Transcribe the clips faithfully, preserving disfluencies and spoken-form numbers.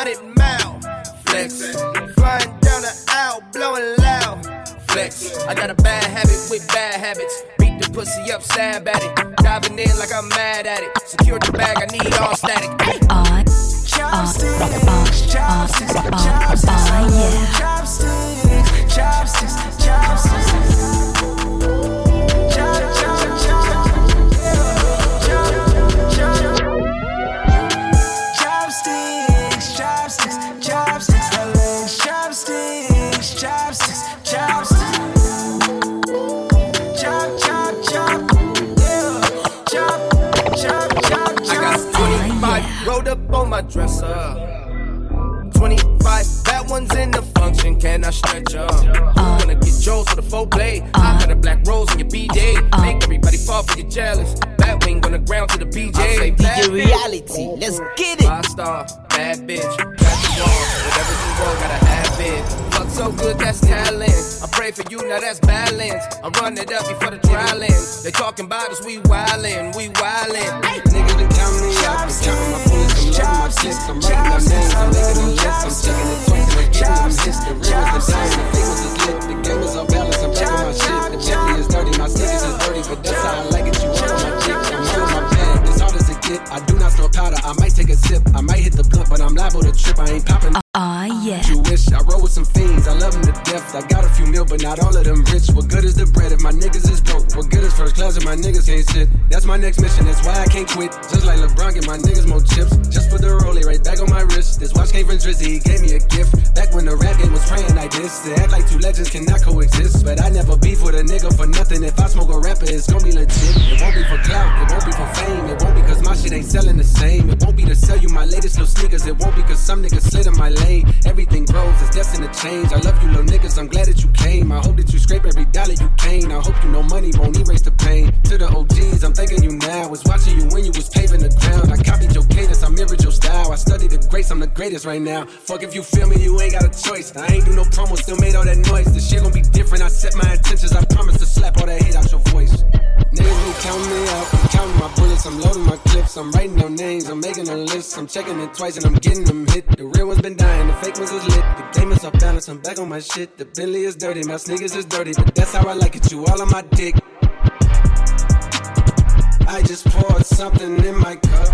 hundred mile. Flex. Flying down the aisle, blowing loud. Flex. I got a bad habit with bad habits. Beat the pussy up, stab at it. Diving in like I'm mad at it. Secure the bag, I need all static. On, chopsticks, chopsticks, chopsticks, chopsticks, chopsticks, chopsticks. Rolled up on my dresser. twenty-five fat ones in the function, can I stretch up? Uh, Wanna get Jones for the full play? Uh, I got a black rose on your B-Day. Uh, Make everybody fall for your jealous. Bat wing on the ground to the B J. I say D J reality, let's get it. Five star, bad bitch, got the wall. Whatever's in roll, gotta have it. Fuck so good, that's talent. I pray for you, now that's balance. I run it up before the trial ends. They talking about us, we wildin', we wildin'. Niggas been counting me up, been counting my bullets, I'm loading my clips, I'm writing my names, I'm making a list, I'm checking it twice and I'm giving them hits. The real was the time, the fake was the lit, the game was off balance, I'm back on my shit. The Bentley is dirty, my sneakers is dirty, but that's how I like it. You want on my dick, I'm all in my bag, it's hard as a get. I do not store powder, I might take a sip, I might hit the blunt, but I'm liable to trip, I ain't popping. Ah, uh, yeah. Jewish, I roll with some fiends, I love them to death. I got a few mil, but not all of them rich. What good is the bread if my niggas is broke? What good is first class if my niggas can't sit? That's my next mission, that's why I can't quit. Just like LeBron, get my niggas more chips. Just put the rollie right back on my wrist. This watch came from Drizzy, he gave me a gift. Back when the rap game was praying like this. They act like two legends cannot coexist. But I never beef with a nigga for nothing. If I smoke a rapper, it's gon' be legit. It won't be for clout, it won't be for fame. It won't be cause my shit ain't selling the same. It won't be to sell you my latest little sneakers. It won't be cause some niggas slid in my lane. Everything grows, it's destined to change. I love you little niggas, I'm glad that you came. I hope that you scrape every dollar you gain. I hope you know money won't erase the pain. To the O Gs, I'm thanking you now. Was watching you when you was paving the ground. I copied your cadence, I mirrored your style. I studied the greats, I'm the greatest right now. Fuck if you feel me, you ain't got a choice. I ain't do no promo, still made all that noise. The shit gon' be different, I set my intentions. I promise to slap all that hate out your voice. Niggas been counting me out, I'm counting my bullets, I'm loading my clips, I'm writing no names, I'm making a list, I'm checking it twice and I'm getting them hit. The real ones been dying, the fake ones is lit. The game is off balance, I'm back on my shit. The Bentley is dirty, my sneakers is dirty, but that's how I like it, you all on my dick. I just poured something in my cup.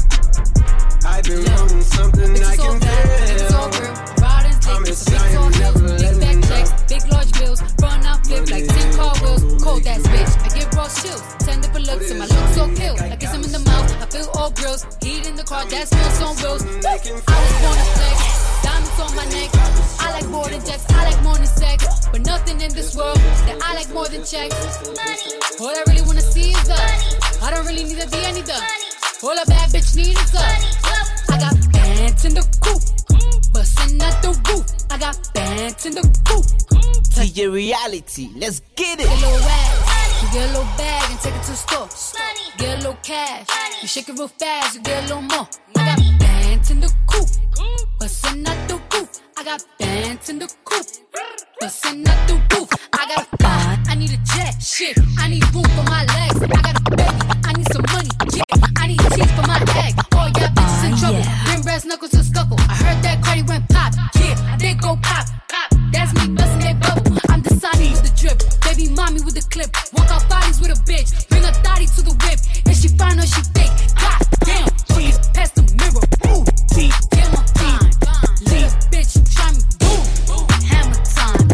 I've been yeah. wanting something it's I can feel. Promise I am never letting up. Big large bills, run out flip like ten car wheels. Cold ass bitch, I give raw chills. Ten different looks and my looks so kill. I kiss him in the mouth, I feel all grills. Heat in the car, that smells on wheels. I was born to flex, diamonds on my neck. I like more than jets, I like more than sex. But nothing in this world that I like more than checks. All I really wanna see is us. I don't really need a D, I need the all a bad bitch need is us. I got bands in the coop, bustin' at the roof. I got bands in the coop. D J reality, let's get it. Get a little ass, you get a little bag and take it to the store. Get a little cash, you shake it real fast, you get a little more. I got bands in the coop, bustin' at the roof. I got bands in the coop, bustin' at the roof. I got a car, I need a jet, shit. I need room for my legs. I got a baby, I need some money, yeah. I need teeth for my egg. All y'all bitches in trouble, bring brass knuckles to scuffle. I heard that Cardi went pop, yeah. I did go pop, pop. That's me bustin' that bubble. I'm the Sonny with the drip, baby mommy with the clip. Walk out bodies with a bitch, bring a thotty to the whip. If she fine or she fake, god damn, she past the mirror. Ooh, get my fine, leave bitch, try me, boom, hammer time.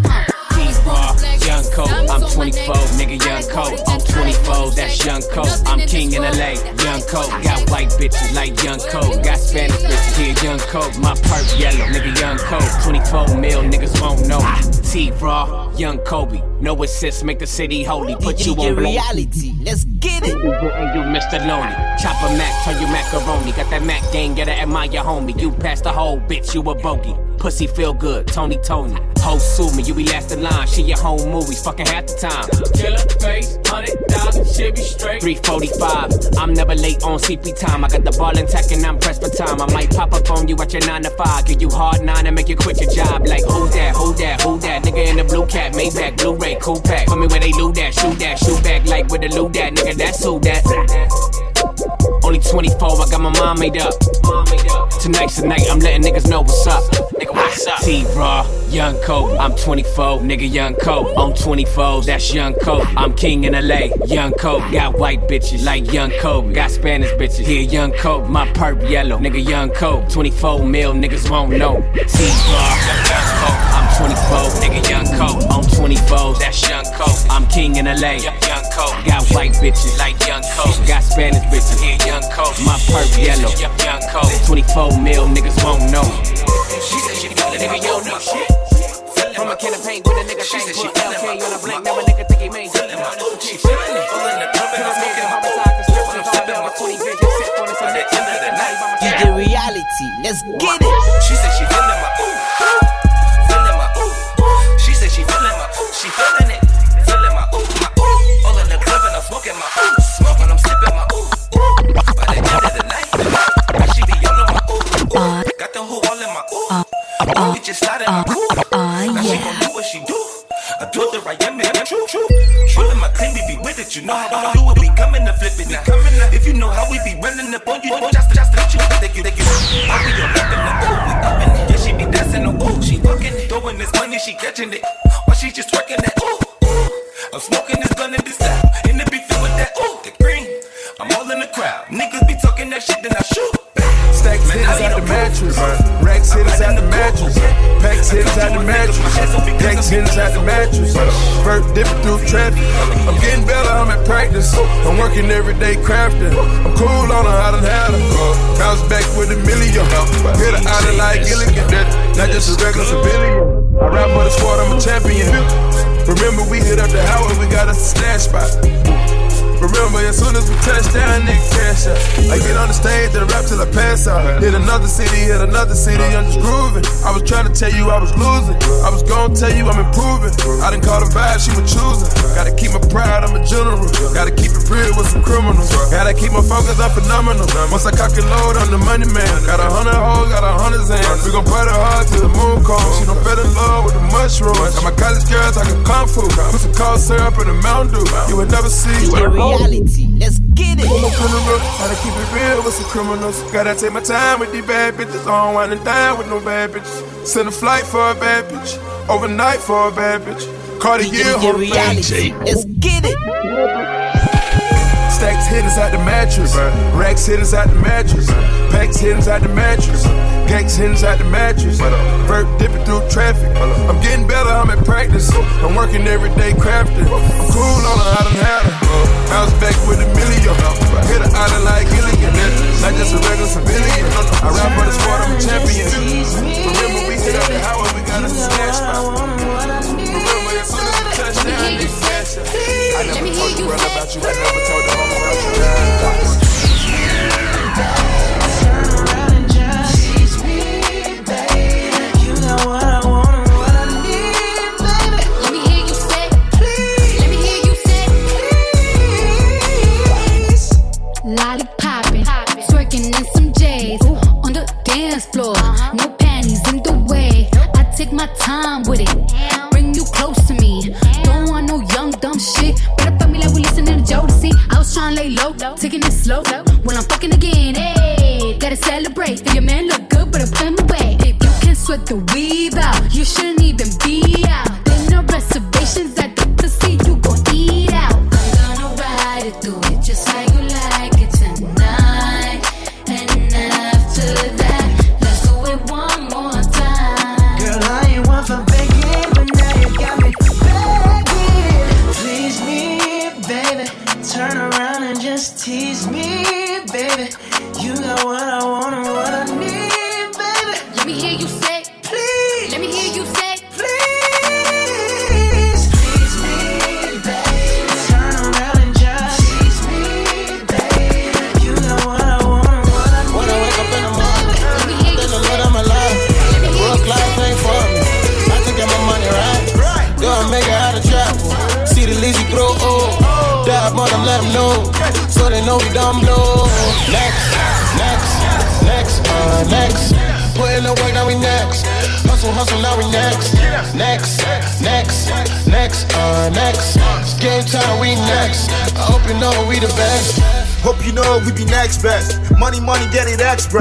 Uh, young Coke, I'm twenty-four, nigga, young Coke. I'm twenty-four, that's young Coke. I'm king in L A, young Coke. Got white bitches like young Coke. Got Spanish bitches here, young Coke. My perk yellow, nigga, young Coke. twenty-four mil, niggas won't know. T-Raw, young Kobe. No assist, make the city holy. Put you on reality, let's get it. And you Mister Lonely. Chop a Mac, turn you macaroni. Got that Mac gang, gotta admire your homie. You passed the whole bitch, you a bogey. Pussy feel good, Tony Tony. Ho sue me, you be last in line. She your home movies, fucking half the time. Killer face, hundred thousand, shit be straight. three forty-five, I'm never late on C P time. I got the ball intact and I'm pressed for time. I might pop up on you at your nine to five. Give you hard nine and make you quit your job. Like who that, who that, who that? Nigga in the blue cat, Maybach, Blu-ray, cool pack. Put me where they loot that, shoot that, shoot back like with the loot that. Nigga, that's who that. Only twenty-four, I got my mind made up. Tonight's the night, I'm letting niggas know what's up. Nigga, what's up? T-Raw, Young Kobe. I'm twenty-four, nigga, Young Kobe. I'm twenty-four, that's Young Kobe. I'm king in L A, Young Kobe. Got white bitches like Young Kobe. Got Spanish bitches, here Young Kobe. My perp yellow, nigga, Young Kobe. twenty-four mil, niggas won't know. T-Raw, Young Kobe. I'm twenty-four, nigga, Young Kobe. I'm twenty-four, that's Young Kobe. I'm king in L A, Young Kobe. Got white bitches like Young Kobe. Got Spanish bitches, here Young Kobe. My perp yellow, Young Kobe. twenty-four mil, niggas won't know. She said she feel it, nigga, you don't know shit. From a can of paint with a nigga thing, put L K on a blank, now a nigga think he made it. She feelin' it, feelin' the club and I'm making homicide, the strip on the top of twenty vision, sit on the sun, at the end of the night. D J Reality, let's get it. She said she feelin' my ooh, feelin' my ooh. She said she feelin' my ooh, she feelin' it, feelin' my ooh, my ooh. All in the club and I'm smoking my ooh, smoking, I'm sippin' my ooh. By the end of the night, she be yellin' my ooh, got the whole all in my ooh. We just started my ooh. Now she gon' do what she do. I do the right, yeah, man, true, true. True in my claim, we be with it. You know how I do it. We coming to flip it now. If you know how we be running up on you, just to, just to let you, thank you, thank you. I be your left and the ooh, we upping it. Yeah, she be dancing, oh, ooh, she fucking it. Throwing this money, she catching it. Or she just twerking that, ooh, ooh. I'm smoking this gun in this style. In the beef with that, ooh, the green. I'm all in the crowd. Niggas be talking that shit, then I shoot. Stacks hit inside the mattress, racks hit inside the mattress, packs hit inside the mattress, gangs hit inside the mattress, vert dipping through traffic. I'm getting better, I'm at practice, I'm working every day crafting. I'm cool on her, I done had her. Bounce back with a million, hit her out of like Gilligan, not just a regular civilian. I rap for the squad, I'm a champion. Remember we hit up the Howard, we got a stash spot. Remember, as soon as we touch down, nigga cash out. I get on the stage and rap till I pass out. Hit another city, hit another city, I'm just grooving. I was trying to tell you I was losing. I was gonna tell you I'm improving. I done caught a vibe, she was choosing. Gotta keep my pride, I'm a general. Gotta keep it real with some criminals. Gotta keep my focus, I'm phenomenal. Once I cock and load, I'm the money man. Got a hundred hoes, got a hundred hands. We gon' party hard till the moon comes. She done fell in love with the mushrooms. Got my college girls talking kung fu. Put some cold syrup in the Mountain Dew. You would never see. Reality, let's get it. Gotta keep it real with some criminals. Gotta take my time with these bad bitches. I don't wanna die with no bad bitches. Send a flight for a bad bitch. Overnight for a bad bitch. Cartier, hold a bad bitch. Let's get it. Stacks hit inside the mattress, racks hit inside the mattress, packs hit inside the mattress, gangs hit inside the mattress, vert dipping through traffic. I'm getting better, I'm at practice, I'm working every day crafting. I'm cool on her, I done had her. Bounce back with a million, hit her out of like Gilligan, not just a regular civilian. I rap for the sport, I'm a champion. Remember we hit up the Howard, we got a stash spot. Remember as soon as we touch down, they cash out. I never told the world about you, I never told them about you. Turn around and just tease me, baby. You got what I want and what I need, baby. Let me hear you say, please. Let me hear you say, please. Lollipopping, twerking in some J's on the dance floor. No panties in the way. I take my time with it. Bring you close to me. Don't want no young dumb shit. Better fuck me like we listening to Jodeci. I was trying to lay low, taking it slow. When I'm fucking again, hey, gotta celebrate. If your man look good, but I'm putting away. If you can sweat the weave out, you shouldn't even be out. There no reservations at the pussy, you gon' eat out. I'm gonna ride it, do it just like you like it tonight. And after that, let's do it one more time. Girl, I ain't one for begging, but now you got me begging. Please me, baby. Turn around and just tease me, baby. You got what I want and what I need, baby. Let me hear you say, Please. let me hear you say, Please, please me, baby. Turn around and just tease me, baby. You got what I want and what I need. When I wake up in the morning, let me hear I you thank the say, Lord of my life. The broke life ain't for me. I can get my money right. Go and make it out of travel. See the lazy grow old. Dive on them, let them know. So they know we done blow. Next, next, next, uh, next. Put in the work, now we next. Hustle, hustle, now we next. Next, next, next, uh, next. Game time, we next. I hope you know we the best. Hope you know we be next best. Money, money, get it express.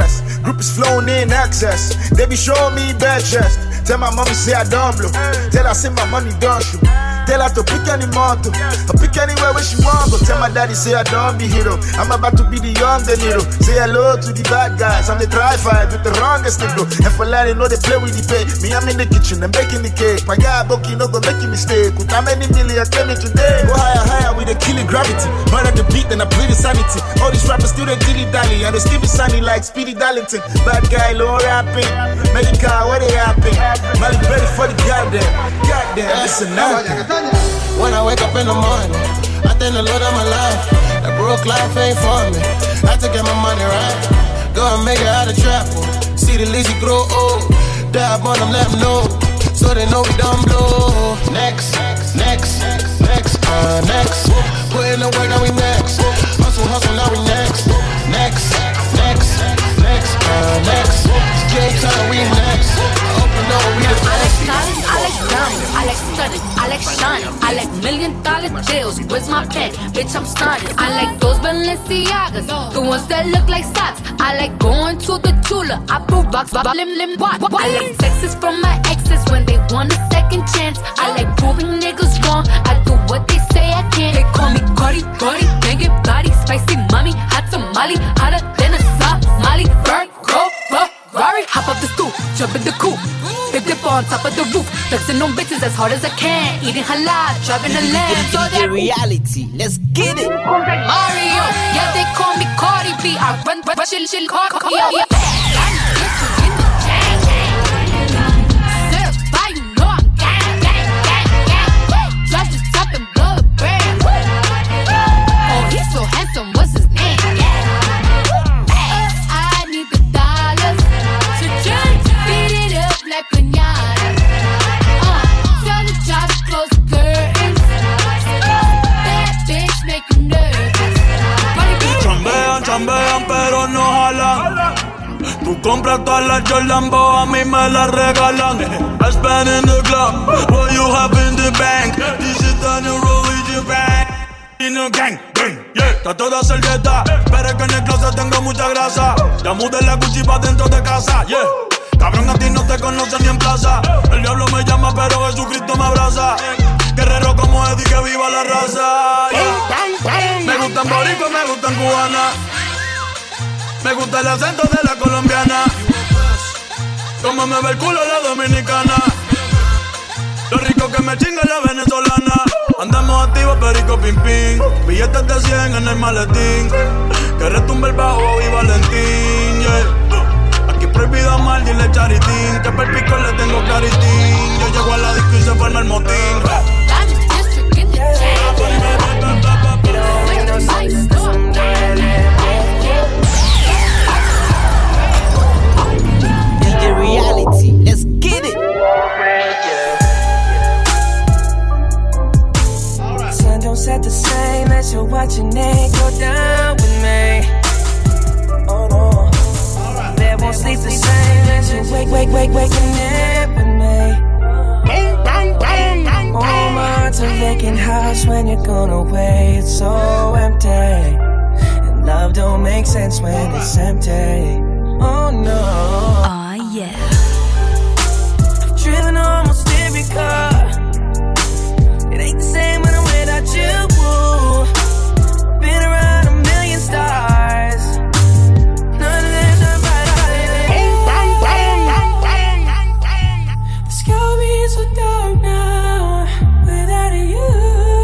Group is flown in access. They be showing me bad chest. Tell my mommy say I don't blow. Tell her say my money don't shoot. Tell her to pick any motto. Or pick anywhere where she want go. Tell my daddy say I don't be hero. I'm about to be the young De Niro. Say hello to the bad guys. I'm the try fight with the wrongest nigga. And for letting know they play with the pay. Me I'm in the kitchen and baking the cake. My guy Boki no go make a mistake. With how many million came in today? Go higher, higher with the killing gravity. Murder the beat and I bleed insanity. All these rappers still they dilly dally. And they still be sunny like Speedy Darlington. Bad guy, low rapping. Medical, where they rapping? Malik ready for the goddamn. Goddamn, listen now. When I wake up in the morning, I thank the Lord of my life. That broke life ain't for me. I had to get my money right. Go and make it out of trap. See the lazy grow old. Dab on them, let them know. So they know we done blow. Next, next, next, uh, next. Put in the work, now we next. Hustle, hustle, now we next. Next, next, next, uh, next. J time, we next. Open door, we the best. I like diamonds, I like studding, I like shining, I like million dollar deals. Where's my pen? Bitch, I'm starting. I like those Balenciagas, the ones that look like socks. I like going to the Tula, I put rocks, lim lim watch. I like sexes from my exes when they want a second chance. I like proving niggas wrong. I do what they say I can't. They call me Cardi, Cardi, banging body, spicy mommy, hot tamale, hotter than a Somali. Bird, go, Ferrari, hop up the stoop, jump in the coupe. Dip dip on top of the roof, flexing on bitches as hard as I can. Eating halal, driving a lamb. So that reality, let's get it. Mario, yeah they call me Cardi B. I run, run, chill, chill, car, car, yeah, yeah. I'm get you in the jam, certified, you know I'm gang, gang, gang, gang. Drop the top and blow the brand. Oh, he's so handsome, what's his name? I need the dollars to just beat it up like pinata. Uh, tell the job to close the curtains. That bitch make you nervous. Chambean, chambean, pero no jalan. Tú compras todas las Jordan, a mí me las regalan. I spend in the club, what you have in the bank. This is on your religion bank. In the gang, gang, yeah. Está toda servieta, pero es que en el closet tengo mucha grasa. Ya mudé la Gucci pa' dentro de casa, yeah. Cabrón, a ti no te conocen ni en plaza. El diablo me llama, pero Jesucristo me abraza. Guerrero como Eddie, que viva la raza, yeah. Me gustan boricua, me gustan cubana. Me gusta el acento de la colombiana. Como me ve el culo la dominicana. Lo rico que me chinga la venezolana. Andamos activos, perico, pim, pim. Billetes de cien en el maletín. Que retumbe el bajo y Valentín, yeah. Aquí prohibido mal, dile charitín. Que per pico le tengo claritín. Yo llego a la disco y se forma el motín. D J Reality, let's get it. Sun don't set the same as you're watching it go down with me. Oh no, bed won't sleep the same as you wake, wake, wake, waking up with me. Oh, my, it's a vacant house when you're gone away. It's so empty, and love don't make sense when it's empty. Oh no. Aw, oh, yeah. Driven almost every car. It ain't the same when I'm without you. Been around a million stars. None of them shine bright. The sky be so dark now without you.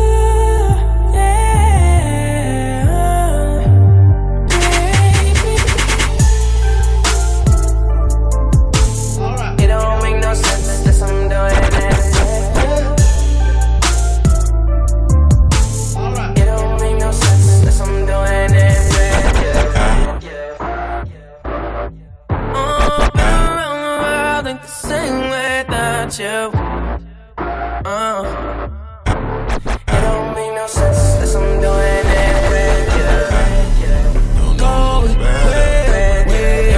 You. Uh, it don't make no sense unless I'm doing it with you. Go with it, with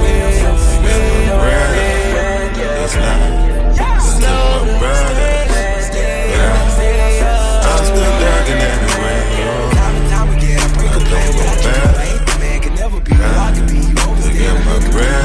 slow to I'm still thugging anyway. Man can never be, I can be you. To get my bread.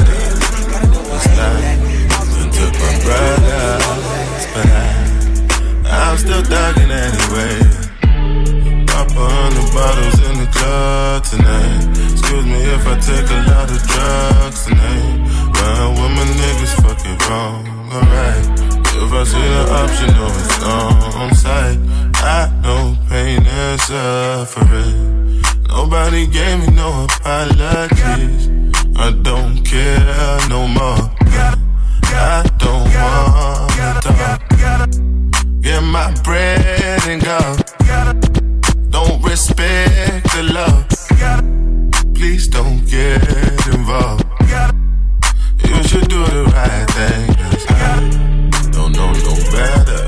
care no more. I don't wanna talk. Get my bread and go. Don't respect the love. Please don't get involved. You should do the right thing, 'cause I don't know no better.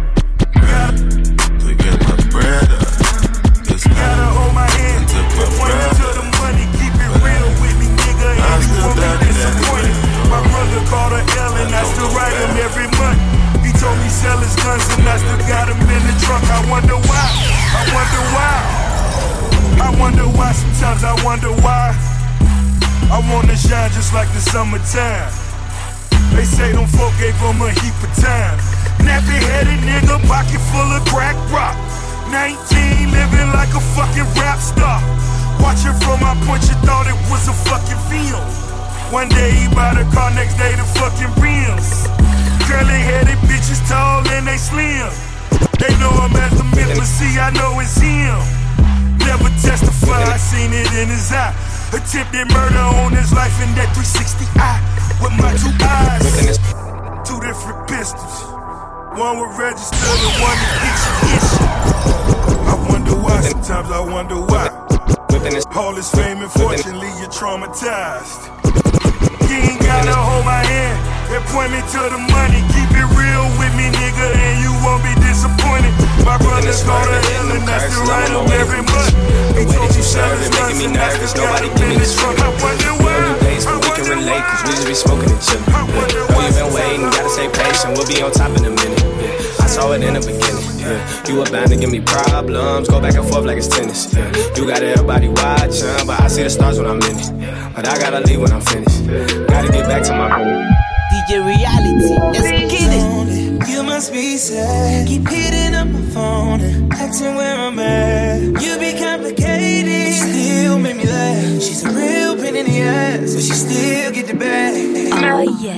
To get my bread up. Just gotta hold my hand, took my breath. To the money, keep it real with me, nigga. And you won't be disappointed. My brother called a L and I still write him every month. He told me sell his guns and I still got him in the trunk. I wonder why, I wonder why. I wonder why, sometimes I wonder why. I wanna shine just like the summertime. They say them folk gave him a heap of time. Nappy headed nigga, pocket full of crack rock. nineteen, living like a fucking rap star. Watching from my point, you thought it was a fucking film. One day he buy the car, next day the fucking rims. Curly headed bitches tall and they slim. They know I'm as the myth, but see I know it's him. Never testify, I seen it in his eye. Attempted murder on his life in that three sixty eye. With my two eyes, two different pistols. One was registered and one to get you issue. I wonder why, sometimes I wonder why. All this fame and fortune leave you traumatized. You ain't gotta hold my hand and point me to the money. Keep it real with me, nigga, and you won't be disappointed. My brother's called a L and I still write him every month. The way that you serve it making me nervous. Nobody give me this feeling. Early days, but we can relate, cause we just be smoking and chillin'. Yeah. Oh, you been waiting, gotta stay patient. We'll be on top in a minute. Yeah. I saw it in the beginning. Yeah. You were bound to give me problems. Go back and forth like it's tennis. Yeah. You got everybody watching, but I see the stars when I'm in it. But I gotta leave when I'm finished. Gotta get back to my home. D J Reality, let's get it. You must be sad. Keep hitting up my phone and asking where I'm at. You be complicated, still make me laugh. She's a real pain in the ass, but she still get the bag. Oh yeah.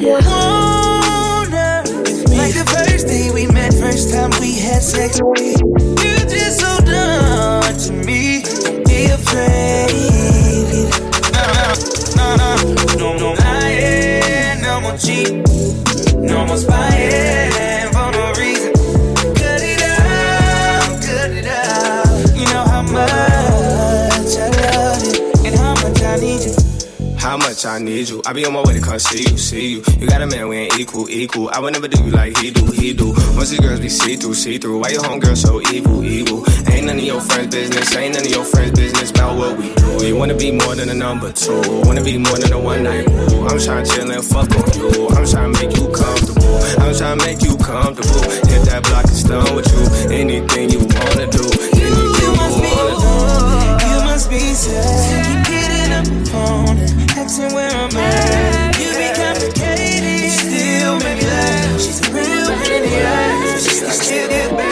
Wonder if me, like the first day we met, first time we had sex. You just so done to me. Don't be afraid. No, no, no, no, I ain't no more cheat, no more spying for no reason. Cut it out, cut it out. You know how much I love you and how much I need you. How much I need you. I be on my way to come see you, see you. You got a man, we ain't equal, equal. I would never do you like he do, he do. Most of these girls be see-through, see-through. Why your homegirl so evil, evil? Ain't none of your friends' business, ain't none of your friends' business about what we do. You wanna be more than a number two, wanna be more than a one night. Ooh, I'm trying to chill and fuck on you. I'm trying to make you comfortable. I'm trying to make you comfortable. Hit that block and stun with you. Anything you wanna do, anything you, you wanna do. You must be sad. Keep hitting up the phone and asking where I'm at. You be complicated, still make me laugh. She's a real pain in the ass, but she still get back.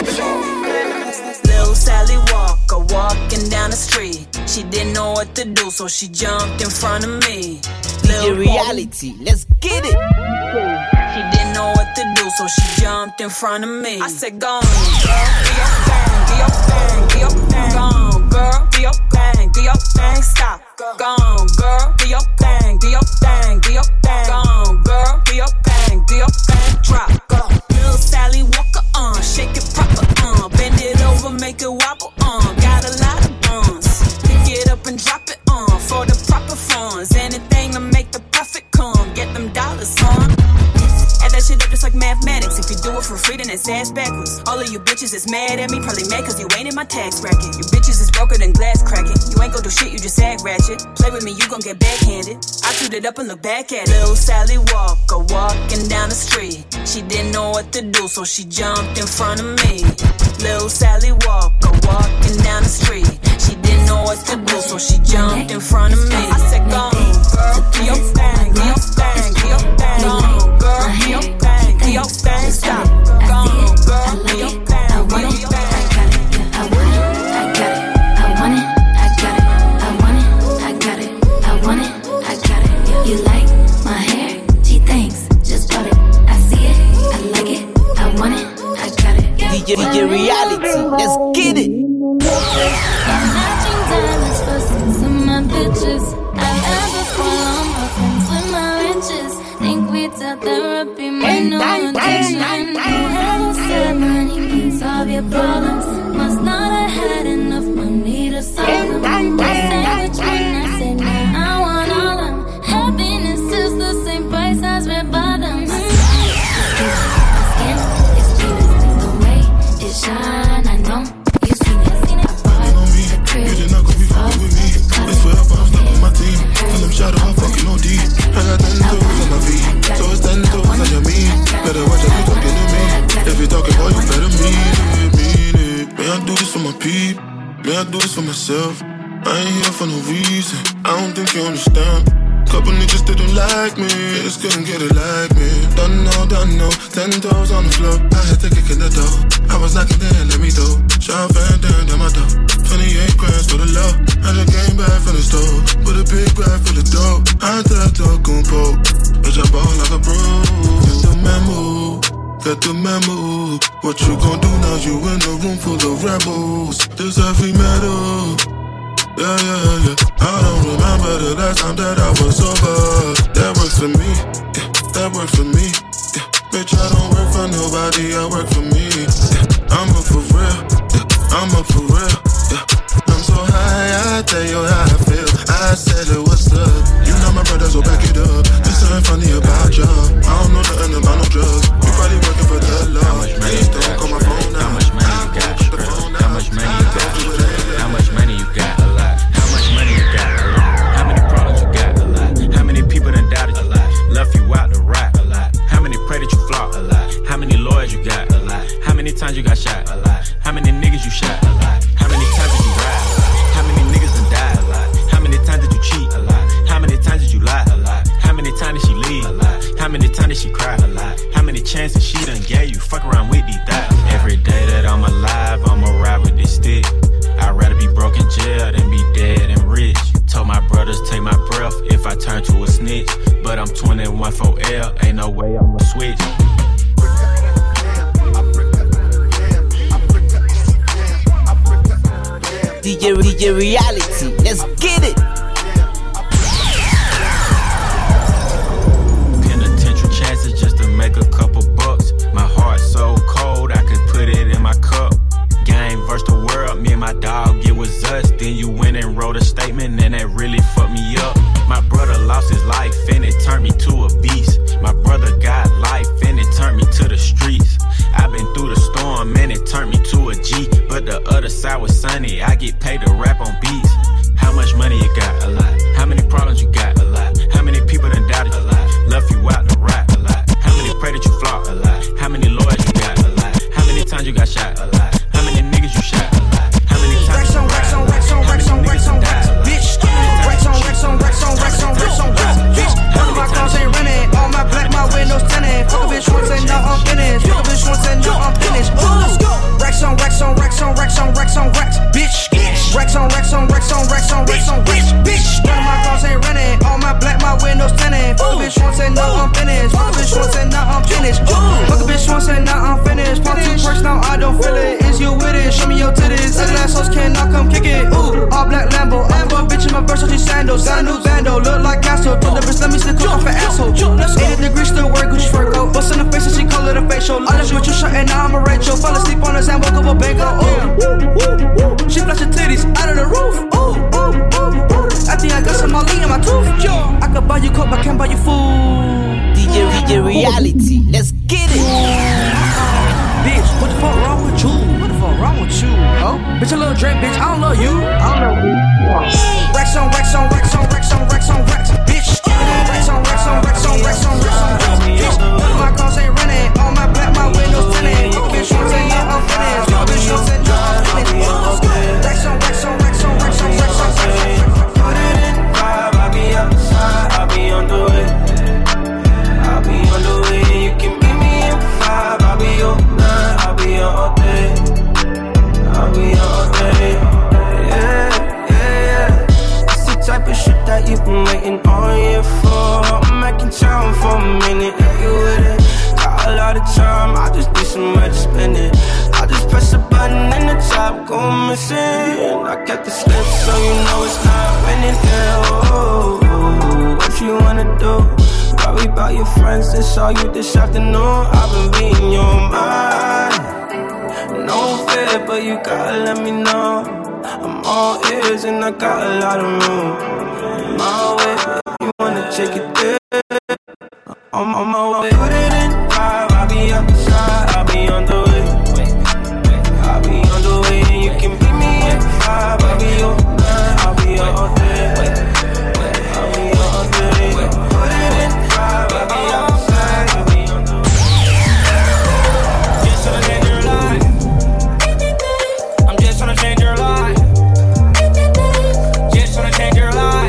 Little Sally Walker walking down the street. She didn't know what to do, so she jumped in front of me. D J Reality, let's get it. She didn't know what to do, so she jumped in front of me. I said, go on, girl, do your thing, do your thing, do your thing. Go on, girl, do your thing, do your thing. Stop. Go on, girl, do your thing, do your thing, do your thing. Go on, girl, do your thing, do your thing. Drop, go. Little Sally Walker on, uh, shake it proper on, uh, bend it over, make it wobble on. Uh, got a lot of buns, pick it up and drop it on uh, for the proper funds. Anything to make the profit come, get them dollars on. Add that shit up just like mathematics. If you do it for free, then it's ass backwards. All of you bitches is mad at me, probably mad cause you ain't in my tax bracket. You bitches is broker than glass cracking. You ain't gon' do shit, you just act ratchet. Play with me, you gon' get backhanded. I chewed it up and look back at it. Little Sally Walker walking down the street. She didn't know what to do, so she jumped in front of me. Little Sally Walker walking down the street. She didn't know what to do, so she jumped in front of me. I said, go on, girl, do your thing, do your thing, do your thing. Go on, girl, do your thing, do your thing. Stop. Go on, girl, do your thing, do your thing. I want it, I got it. I want it, I got it. I want it, I got it. I want it, I got it. You like my hair? She thinks, just bought it. I see it, I like it. I want it, I got it. D J, D J Reality, let's get it. Matching diamonds for some of my bitches. I have a full on my friends with my got therapy, my new addiction. Whoever said money can solve your problems must not have had enough money to solve them. I said which one, I said nah, I want all of them. Happiness is the same price as red bottoms. Skin is cute, the way it shine, I know. You seen it, seen it, I bought the crib. You did not go be fucking with me. It's forever, I'm stuck with my team. Tell them shadow, I'm fucking O D. I got ten toes on my feet, so it's ten toes on your mean. Better watch out, you talking to me. If you talking, boy, you better mean it, mean it. May I do this for my peep? May I do this for myself? I ain't here for no reason. I don't think you understand. Couple niggas didn't like me, just couldn't get it like me. Don't know, don't know, ten toes on the floor. I had to kick in the door. I was knocking there, let me go. Shot fan down, down my door. twenty-eight grams for the low. I just came back from the store with a big bag full of dope. I thought talk on poke, bitch I ball like a bro. Get the memo, get the memo. What you gon' do now? You in a room full of rebels. This heavy metal. Yeah, yeah, yeah. I don't remember the last time that I was sober. That works for me, yeah, that works for me, yeah. Bitch, I don't work for nobody, I work for me, yeah. I'm up for real, yeah, I'm up for real, yeah. I'm so high, I tell you how I feel. I said it was up. You know my brothers will back it up. There's something funny about you. I don't know nothing about no drugs. You probably working for the law. Please don't call my phone now. How much money you got? How much money you got? How much money you got? Left you out to rap a lot. How many pray that you flop a lot? How many lawyers you got a lot? How many times you got shot a lot? How many niggas you shot a lot? How many times did you ride a lot? How many niggas done died a lot? How many times did you cheat a lot? How many times did you lie a lot? How many times did she leave a lot? How many times did she cry a lot? How many chances she done gave you? Fuck around with these thighs. Every day that I'm alive, I'ma ride with this stick. I'd rather be broke in jail than be dead and rich. Told my brothers take my breath if I turn to a snitch. But I'm twenty-one for L, ain't no way I'ma switch. D J, D J Reality, let's get it. Penitentiary chances just to make a couple bucks. My heart so cold, I could put it in my cup. Game versus the world, me and my dog, it was us. Then you went and wrote a statement, and that really fucked me up. My brother lost his life, and it turned me to a beast. My brother got life, and it turned me to the streets. I've been through the storm, and it turned me to a G. But the other side was sunny, I get paid to rap on beats. How much money you got? A lot. How many problems you got? A lot. How many people done doubted you? A lot. Left you out to rap? A lot. How many pray that you flop? A lot. How many lawyers you got? A lot. How many times you got shot? A lot. How many niggas you shot? A lot. How many times you racks on racks on racks on racks on racks on bitch. Racks on racks on racks on racks on racks on racks bitch. All of my cars ain't running. All my black, my windows tinted. Fuck a bitch once and now I'm finished. Fuck a bitch once and now I'm finished. Let's go. Racks on racks on racks on racks on racks on racks bitch. Racks on racks on racks on racks on racks on racks bitch. All of my cars ain't running. All my black, my windows tinted. Fuck a bitch once and now I'm finished. Fuck a bitch once and now I'm finished. Fuck a bitch once and now I'm finished. Pop two perks now I don't feel it. Is you with it? Show me your titties. Ugly assholes cannot come kick it. Ooh, all black Lambo. I put a bitch in my Versace sandals. Got a new bando, look like Castro. Told the bitch let me stick off an asshole. eighty degrees still wear Gucci fur coat. Bust in the face and she call it a facial. I left with you shot and now I'm a Rachel. Fall asleep on his hand, woke up a bango. Ooh, she flash her titties out of the roof. Ooh, ooh, ooh, ooh. I think I got some Molly in my tooth. I could buy you coke, but can't buy you food. D J, D J Reality, let's get it. Bitch, what the fuck wrong with you? What the fuck wrong with you? Oh, bitch, a little Drake, bitch. I don't love you. I don't love you. Racks on racks on racks on racks on racks on racks, bitch. Racks on racks on racks on racks on racks on racks, bitch. All my cars ain't running. All my black, my windows tinted. Bitch, once and yeah, I'm finished. Bitch, once and yeah, I'm finished. Racks on racks on racks on racks on racks on racks. Put it in five, I'll be outside, I'll be on the way. I'll be on the way. You can meet me in five, I'll be on nine, I'll be on all day. I'll be on all day. Yeah, yeah, yeah. It's the type of shit that you've been waiting all year for. I'm making time for a minute, yeah, you with it. Got a lot of time, I just need somewhere to spend it. I just press a button and the top go missing. I got the slip so you know it's not winning. Yeah, oh, oh, oh. What you wanna do? Why Sorry about your friends that saw you this afternoon. I've been reading your mind. No fear, but you gotta let me know. I'm all ears and I got a lot of room. My way, if you wanna take it there, I'm on my way. Put it in five, I'll be outside, I'll be on the way. I'll be on the way, and you can meet me at five. I'll be on nine, I'll be all day. I'll be all day. Put it in five, I'll be outside, I'll be on the way. Just tryna change your life. I'm just tryna change your life. Just tryna change your life.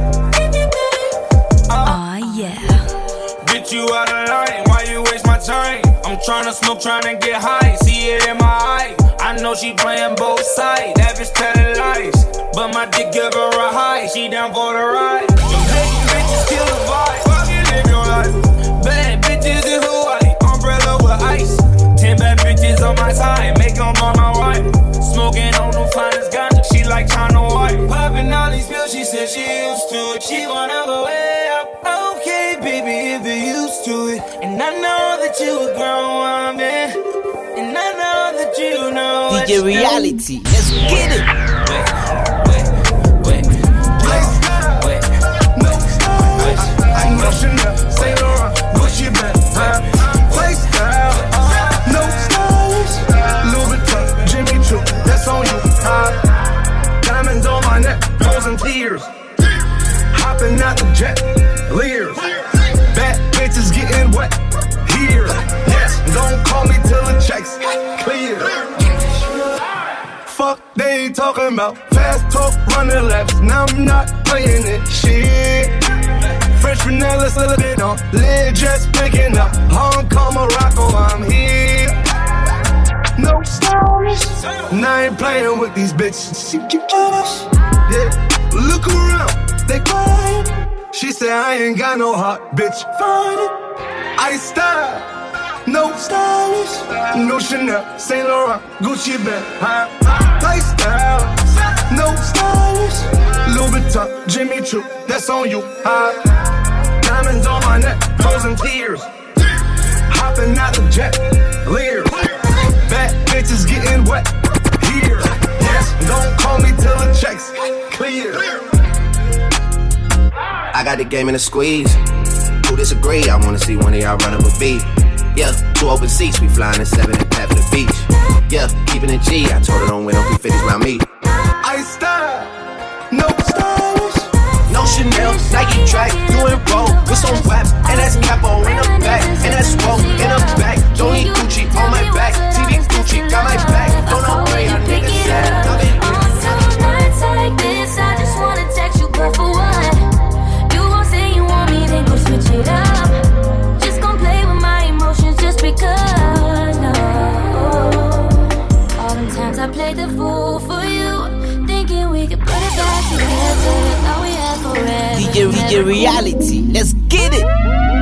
Aw, yeah. Get you out of line, why you waste my time? I'm tryna smoke, tryna get high, see it in my eye. I know she playing both sides, that bitch telling lies. But my dick give her a high, she down for the ride. Them hating bitches kill the vibe, fucking live your life. Bad bitches in Hawaii, umbrella with ice. Ten bad bitches on my side, make them on my wife. Smoking on the finest ganja, she like China White. Popping all these pills, she said she used to it. She wanna go way up. Okay, baby, if you're used to it. And I know that you a grown woman. And I know that you know D J Reality, let's get it. Wait, wait, wait, wait, wait, no stylish. I know Chanel, Saint Laurent, Gucci bag, play style, no stylish. Louis Vuitton, Jimmy Choo, that's on you. Diamonds on my neck, frozen tears. Hopping out the jet, leers. Bad bitches getting wet here. Yes, don't call me till the checks clear. Fuck they ain't talking about. Fast talk, running laps. Now I'm not playing it. Shit. French vanilla, still a bit on. Lid just picking up. Hong Kong, Morocco, I'm here. No stories. And I ain't playing with these bitches. Yeah, look around. They quiet. She said I ain't got no heart, bitch. Find it. I style. No stylish, no Chanel, Saint Laurent, Gucci bag, high lifestyle. No stylish, Louis Vuitton, Jimmy Choo, that's on you. High diamonds on my neck, frozen tears. Hopping out the jet, leers. Bad bitches getting wet here. Yes, don't call me till the checks clear. I got the game in a squeeze. Who disagree? I wanna see one of y'all run up a beat. Yeah, two open seats, we flying in seven and half to the beach. Yeah, keeping it G, I told her don't win no three fifties round me. I style, no stylish. No Chanel, Nike track, doing roll with some waps, and that's capo in the back, and that's roll in the back. Don't need Gucci on my back, T V Gucci got my back. Don't know where y'all niggas at. On some nights like this, I just wanna text you, but for what? You won't say you want me, then go switch it up. Because no, all the times I played the fool for you, thinking we could put it back together. Thought we had forever. D J D J Reality, let's get it.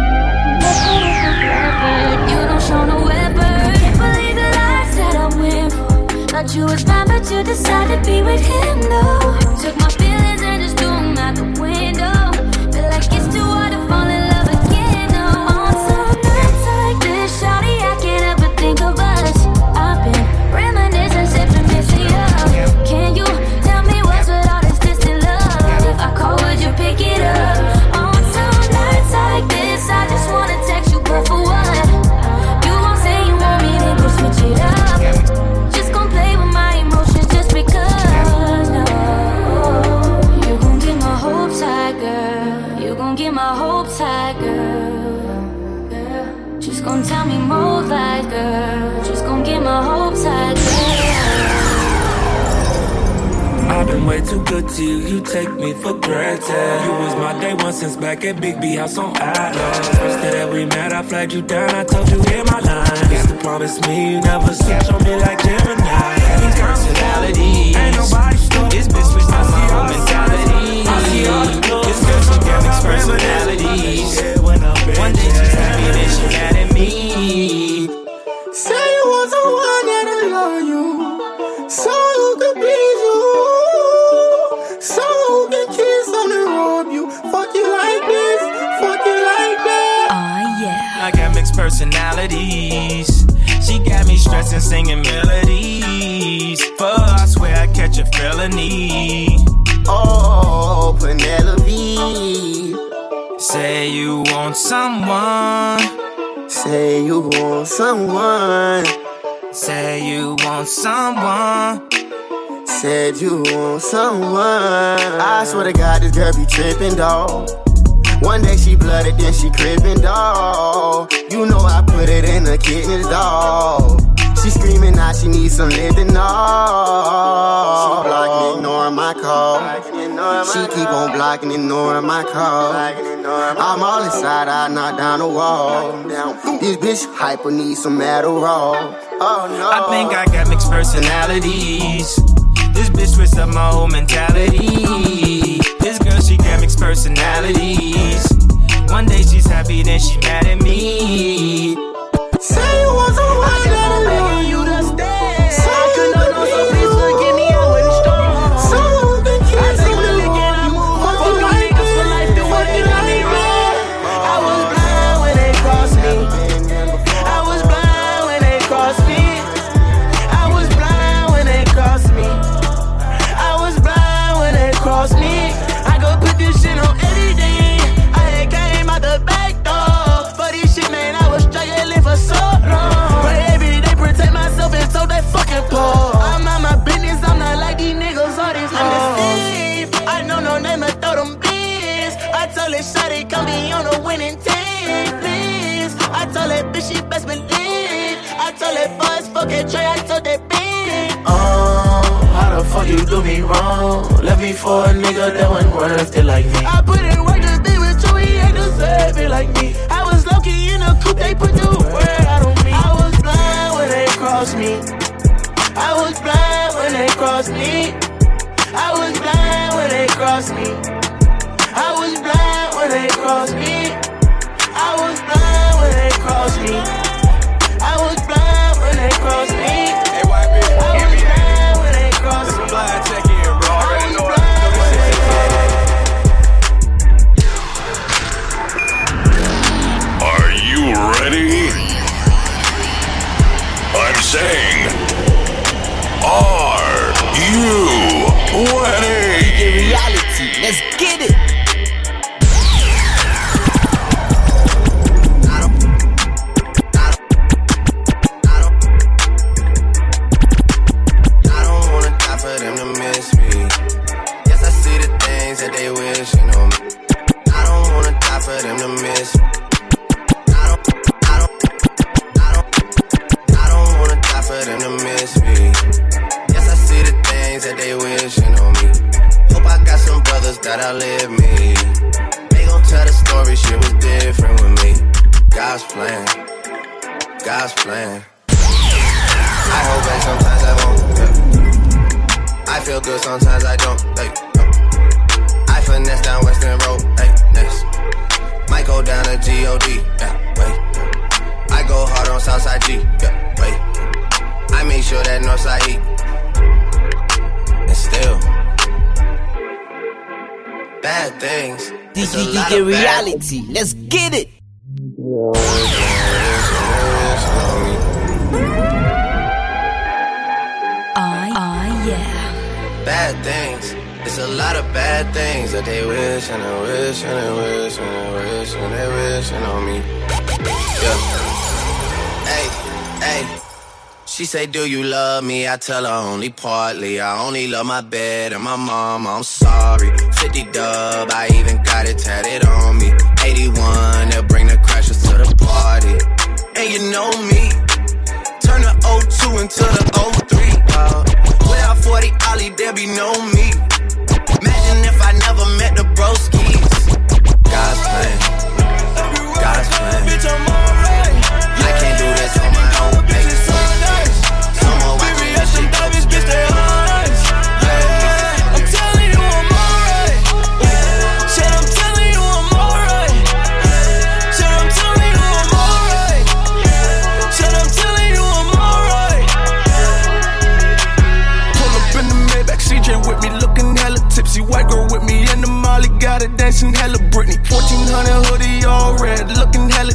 You don't show no effort. Can't believe the lies that I went for. Thought you was fine, but you decided to be with him. No, took my feelings and just threw them out the window. Feel like it's too hard to fall in love again. No, on some nights like this, shawty, I can't ever think of us. I've been reminiscing, sipping, missing up. Can you tell me what's with all this distant love? If I call, would you pick it up? On some nights like this, I just wanna text you, but for what? You won't say you want me, then go switch it up. Just gon' play with my emotions just because. No, you gon' get my hopes high, girl. You gon' get my hopes high, girl. Just gon' tell me more lies, girl. Just gon' get my hopes high, girl. I've been way too good to you, you take me for granted. You was my day one since back at Big B House on Island. First day that we met, I flagged you down, I told you in my line. Used to promise me you never switch on me like Gemini. These personalities, ain't nobody stole this bitch with my own mentality. This girl, she got mixed personalities. One day she's happy, then she mad at me. Say you was the one that I love you, so you could please you, so who can kiss on and rob you. Fuck you like this, fuck you like that. I got mixed personalities. She got me stressing, singing melodies. Fuck, I swear I catch a felony. Oh, Penelope. Say you want someone. Say you want someone. Say you want someone. Said you want someone. I swear to God, this girl be trippin', dawg. One day she blooded, then she cribbin', dawg. You know I put it in the kidneys, dawg. She screaming out she needs some living, dawg. She blocking, ignoring my call. She keep on blocking, ignoring my call. I'm all inside, I knock down the wall. This bitch hyper needs some Adderall. Oh no. I think I got mixed personalities. This bitch switched up my whole mentality. This girl, she got mixed personalities. One day she's happy, then she mad at me. Say you want someone that'll make you to stay. So I could not know, so please forgive me, I wouldn't strong. So who's been kissing you? I'm fuck with my niggas for life, the one that I need right. I was blind when they crossed me. I was blind when they crossed me. I was blind when they crossed me. I was blind when they crossed me. I go put this shit on everything. I had came out the back door. For this shit, man, I was struggling for so long. But every day protect myself and told that fucking poor. I'm on my business, I'm not like these niggas, all these understand. I know no name, I throw them beats. I told her shawty, come be on a winning team, please. I told that bitch she best believe. I told that boys fuck it, Trey, I told that bitch. Oh, how the fuck you do me wrong? Left me for a nigga that wasn't worth it like me. I put in work to be with you, he ain't deserve it like me. I was low-key in a coupe, they put the word out on me. I was blind when they crossed me. I was blind when they crossed me. I was blind when they crossed me. I was blind when they crossed me. I was blind when they crossed me. I was blind when they crossed me. Hey, Y B, I was blind when they crossed me. this blind check in, bro. I already know it. Are you ready? I'm saying, are you ready? The reality, let's get it. I don't wanna die for them to miss me. Yes, I see the things that they wishing on me. I don't wanna die for them to miss me. I don't, I don't, I don't, I don't wanna die for them to miss me. Yes, I see the things that they wishing on me. Hope I got some brothers that outlive me. They gon' tell the story, shit was different with me. God's plan, God's plan. I hold back sometimes I won't. Yeah. I feel good sometimes I don't. Hey, yeah. I finesse down Western Road. Hey, next. Might go down to G O D. Yeah, wait. I go hard on Southside G. Yeah, wait. I make sure that Northside eat. And still, bad things. This is the reality, let's get it. Bad things. It's a lot of bad things that they wish and they wish and they wish and they wish and they wishing on me. Yeah. Hey, hey. She say, do you love me? I tell her only partly. I only love my bed and my mama, I'm sorry. fifty dub, I even got it tatted on me. eighty-one, they'll bring the crashers to the party. And you know me, turn the oh two into the oh three. Uh, without forty Ollie, there be no me. Imagine if I never met the broskies. God's plan, God's plan. Bitch, I'm alright. I can't do this on my own. Hey, someone watching this shit. Bitch, they honest. I'm telling you I'm alright. Shit, I'm telling you I'm alright. Shit, I'm telling you I'm alright. Shit, I'm telling you I'm alright. Pull up in the Maybach, C J with me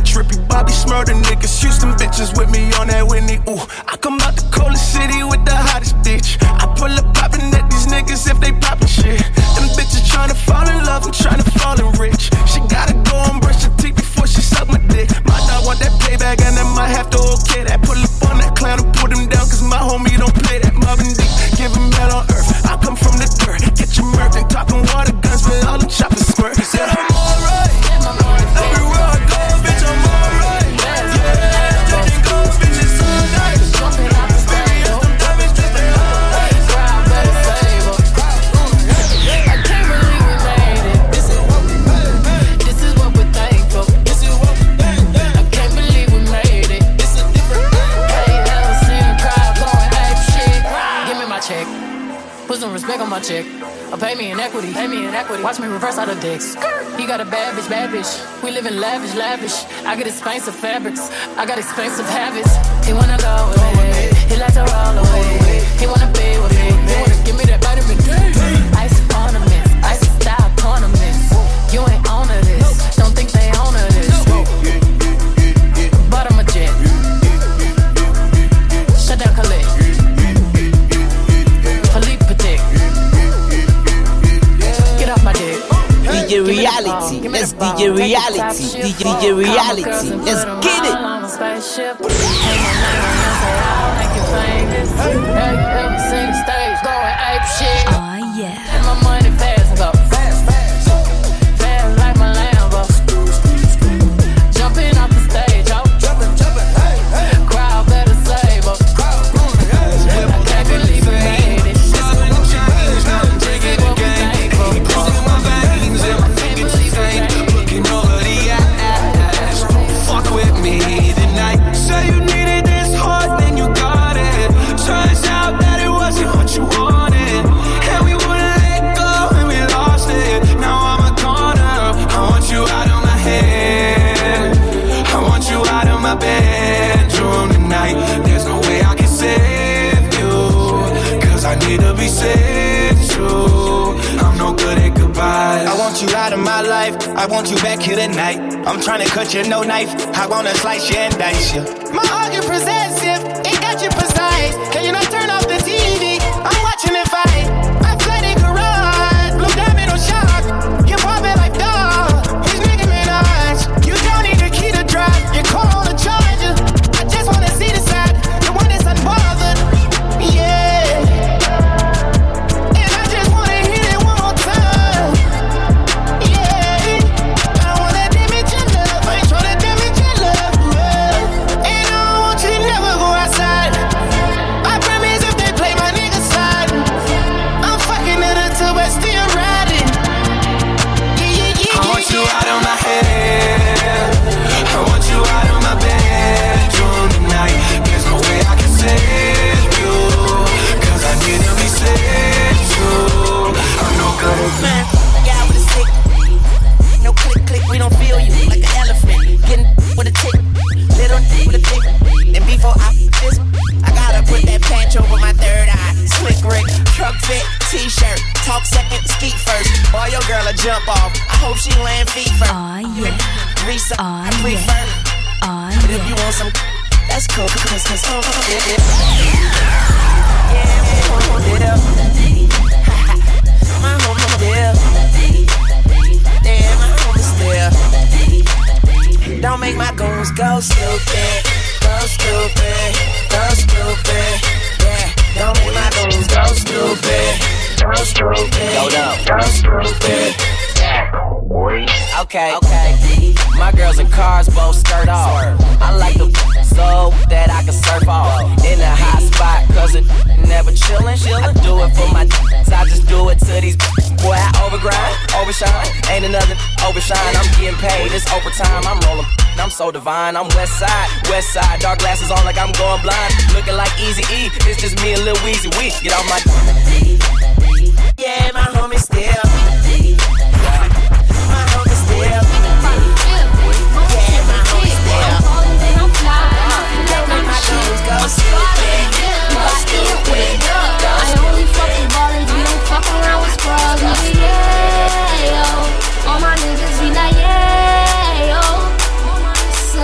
trippy Bobby Smurder niggas. Houston bitches with me on that Whitney. Ooh, I come out the coldest city with the hottest bitch. I pull up poppin' at these niggas if they poppin' shit. Them bitches tryna fall in love, I'm tryna fall in rich. She gotta go and brush her teeth before she suck my dick. My dog want that payback and I might have to okay that. Pull up on that clown and put him down, cause my homie don't play that. Marvin D, give him hell on earth. I come from the dirt, get your murk and talking water guns, but all them choppers squirt. Said I'm alright, everywhere I go, bitch, I'm alright. Yeah, taking gold bitches all night. Baby, it's them diamonds that they hide. Crowd better save her. I can't believe we made it. This is what we made. This is what we're thankful. This is what we made. I can't believe we made it. It's a different hey, ever seen a crowd going ape shit? Give me my check. Put some respect on my check. Or pay me in equity, pay me in equity. Watch me reverse out of dicks. He got a bad bitch, bad bitch. We live in lavish, lavish. I get expensive fabrics. I got expensive habits. He wanna go with me. He like to roll away. He wanna be with me. He wanna give me that vitamin D. Ice ornaments, ice style ornaments. You ain't on to this. Don't think they own to this. But I'm a jet. Shut down, collect. Philippe Patek. Get off my dick. D J Reality, let's D J Reality, D J D J Reality, let's get it. Spaceship. Hey, my name on your say I'll make you famous. Have you ever seen the stage going ape shit? Oh yeah. And my money fast and go fast, fast, fast like my Lambo. Jumping off the stage, oh, jumping, jumping, hey, hey. Crowd better save us. I can't believe we made it. This is what we thankful. Looking over the eyes, fuck with me tonight. Say you needed this hard, then you got it. Turns out that it wasn't what you wanted, and we wouldn't let go, and we lost it. Now I'm a goner. I want you out of my head. I want you out of my bedroom tonight. There's no way I can save you, cause I need to be saved too. I'm no good at goodbyes. I want you out of my life. I want you back here tonight. I'm trying to cut you, no knife. I wanna slice you and dice you. My heart is possessive, it got you precise. Can you not turn off the T V? I'm watching it fight. I flooded garage, blue diamond on shock. You pop it like dog. He's Nicki Minaj. You don't need the key to drive. You call on the charger. I just wanna see the side, the one that's unbothered. Yeah. And I just wanna hit it one more time. Yeah. I don't wanna damage your love. I ain't tryna damage your love. Yeah. And I don't want you to never go outside. I promise if they play my nigga side, I'm fucking it until I still riding. Yeah, yeah, yeah. I want you out of my head. I want you out of my bedroom tonight. There's no way I can save you, cause I need to be saved too. I'm no good at Man, guy with a stick. No click, click, we don't feel you like an elephant. Getting with a tick, little with a tick. And before I this, I gotta put that patch over my third eye. Slick Rick, truck fit, t-shirt. Talk second, skeet first. Boy, your girl a jump off. I hope she land feet first. Oh yeah. Reset, Oh I prefer. Oh But if yeah. you want some, that's cool. Cause, cause, oh, yeah, yeah. Yeah, my home still. Damn, my home still. Don't make my goons go stupid. Go stupid. Go stupid. Yeah, don't make my goons go stupid. Go stupid. Go down. Go stupid. Okay, okay. My girls in cars both skirt off. I like the so that I can surf off in a hot spot, cause it never chillin'. I do it for my I just do it to these boy. I overgrind, overshine, ain't another overshine. I'm getting paid, it's overtime. I'm rolling, I'm so divine. I'm west side, west side, dark glasses on like I'm going blind. Looking like Easy E, it's just me and Lil Weezy. We get off my. Yeah, my homie still. My homie still. Yeah, my homie still. Don't make my goons go stupid. Go stupid. I only fuck with ballin', you don't fuck around with scrubs. Nigga, yeah, yo. All my niggas be like, yeah, yo.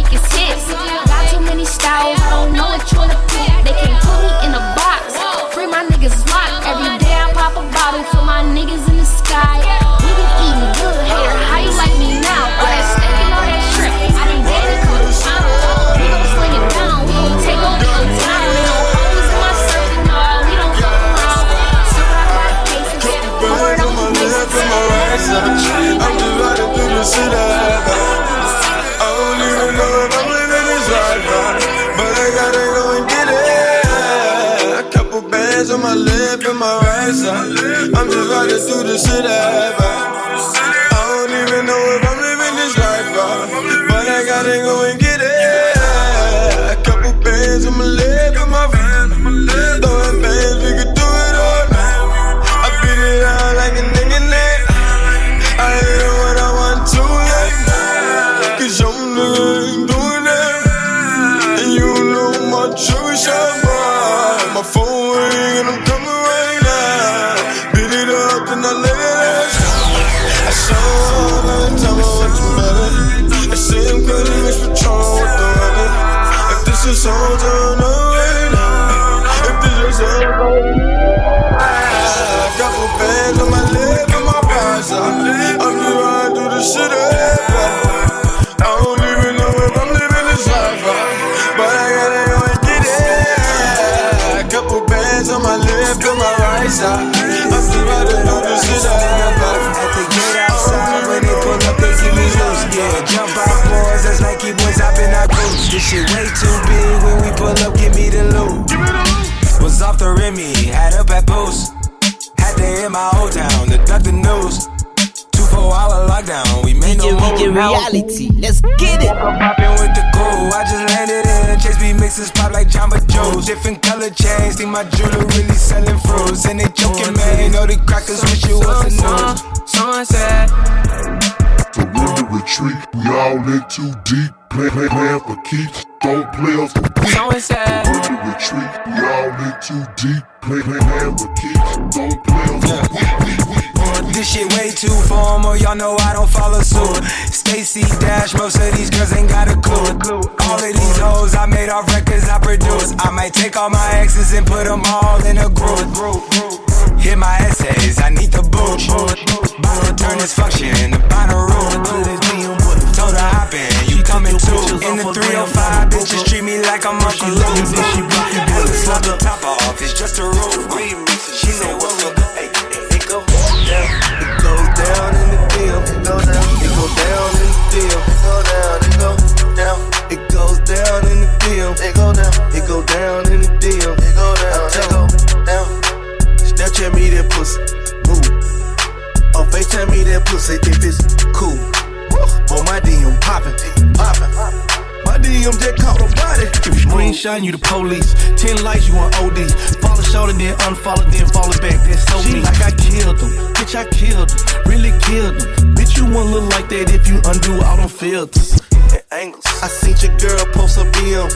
biggest hits. Got too many styles, I don't know which one to pick. They can't put me in a box. Free my niggas locked. Every day I pop a bottle for my niggas in the sky. We been eating good, hater. How you like me now? All that steak and all that shrimp. I done dated a couple times. We gon' sling it down. We gon' take over the town. No hoes in my circle, no. We don't fuck around. So I got cases. Poured on the places. I'm just riding through the city. I don't even know if I'm living this life, but I gotta go and get it. A couple bands on my left and my right side. I'm just riding through the city. I don't even know if I'm living this life, but I gotta go and get it. A couple bands on my left and my right. Throwing bands, we could do it all night. I beat it out like a nigga neck. I hit it when I want to, yeah. Cause your nigga ain't doing that. And you know my trigger shot, boy. My phone ring and I'm coming right now. Beat it up and I let it out. I saw her and tell me what you better. I say I'm cutting mixed Patron with the weather. If this is all done right now. If this is all done right. Couple bands on my lip and my right side. I'm just riding through the city. I don't even know if I'm living this life, but I gotta go and get it. A couple bands on my left and my right side. I'm just riding through the city. At the gate outside, when they pull up, they give me loose. Yeah, jump out boys, that's Nike boys hopping out coach. This shit way too big. When we pull up, give me the loot. Was off the Remy, had up at Boost. Had to hit my old town to duck the news. Two four hour lockdown, we made no move. D J Reality, let's get it. I'm poppin' with the cool, I just landed in. Chase B mixes pop like Jamba Joe's. Different color chains, think my jeweler really selling fruits. And they joking, man, know the crackers wish it was a news. Sunset. Surrender retreat, we all in too deep. Play, play, plan for keeps, don't play us for peace. Surrender retreat, we all in too deep. Play, play, plan for keeps, don't play us for peace. This shit way too formal, y'all know I don't follow suit. Stacy Dash, most of these girls ain't got a clue. All of these hoes I made off records I produce. I might take all my exes and put them all in a group. Hit my essays, I need the boot. About to turn this function into Bonnaroo. Told her hop in, you coming too. In the three oh five, bitches treat me like I'm Uncle Luke. Had to slap the top off, it's just a roof. She said, what's up? Hey, it go down. It goes down in the deal. It go down. It go down in the deal. It go down. It go down. It goes down in the deal. It go down. It go down in the deal. It go down. It go down. Snapchat me that pussy, move. Or FaceTime me that pussy if it's cool. Boy, my D M poppin', poppin'. My D M just caught a body. If you screenshot, you the police. Ten likes, you on O D. Follow short and then unfollow, then follow back. That's so me. Like I killed him. Bitch, I killed him. Really killed him. Bitch, you won't look like that if you undo all them filters and angles. I seen your girl post a B M,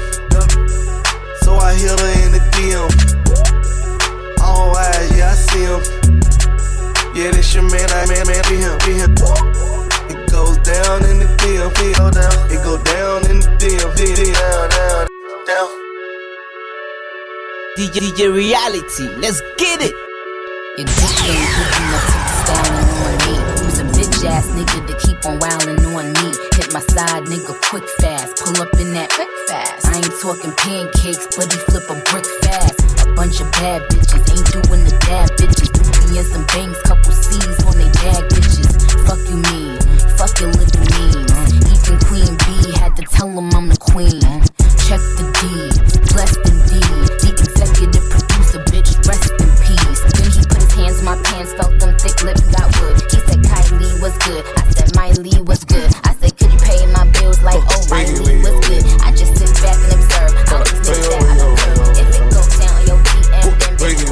so I hit her in the D M. All eyes, yeah, I see him. Yeah, this your man, I man, man, be him, be him. It goes down in the deal, it go down. It go down in the deal, deal, down, down, down. D J, D J Reality, let's get it. Your dick ain't hooking my teeth styling on me. Who's a bitch ass nigga to keep on wildin' on me? Hit my side nigga quick fast, pull up in that quick fast. I ain't talking pancakes, but he flip a brick fast. A bunch of bad bitches ain't doing the dab bitches. Doopy and some bangs, couple C's on they dag bitches. Fuck you mean, fuck your living means. Even Queen B had to tell him I'm the queen. Check the deed, blessed indeed. The executive producer, bitch, rest in peace. When he put his hands in my pants, felt them thick lips got wood. He said Kylie was good, I said Miley was good. I said could you pay my bills like oh Miley was good. I just sit back and observe. I just think that I don't care. If it goes down your D M, then bitch,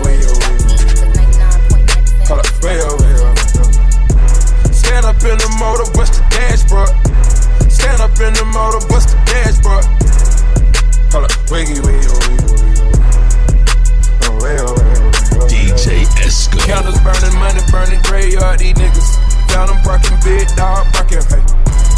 hold up, wait, wait, wait. Stand up in the motor, bust the dashboard. Stand up in the motor, bust the dashboard. Hold up, wiggy, wiggy, wiggy, wiggy. D J Esco. Candles burning, money burning, graveyard, these niggas. Found them barking, big dog barking, hey.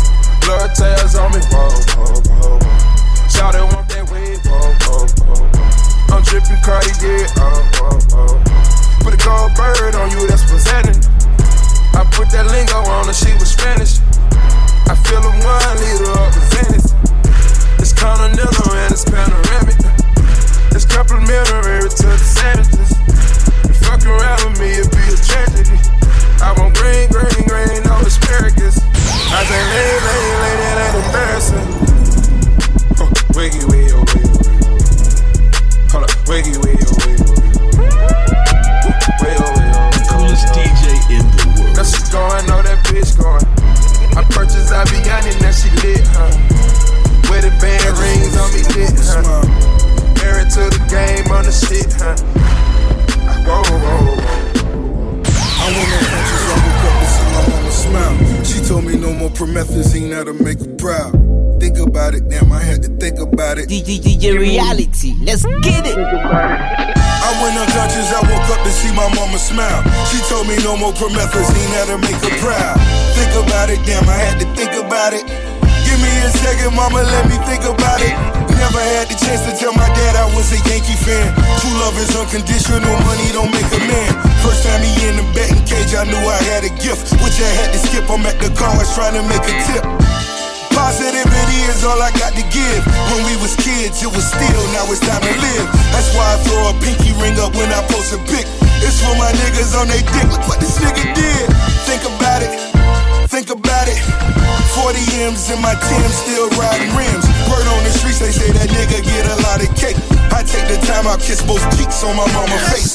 promethazine that'll make her proud. Think about it, damn, I had to think about it. D J Reality, let's get it. I went unconscious, I woke up to see my mama smile. She told me no more promethazine, that'll make her proud. Think about it, damn, I had to think about it. Give me a second, mama, let me think about it. Never had the chance to tell my dad I was a Yankee fan. True love is unconditional, money don't make a man. First time he in the betting cage, I knew I had a gift, which I had to skip. I'm at the car, I was trying to make a tip. Positivity is all I got to give. When we was kids, it was still, now it's time to live. That's why I throw a pinky ring up when I post a pic. It's for my niggas on they dick, look what this nigga did. Think about it, think about it. forty M's in my Tim, still riding rims. Word on the streets, they say that nigga get a lot of cake. I take the time, I kiss both cheeks on my mama's face.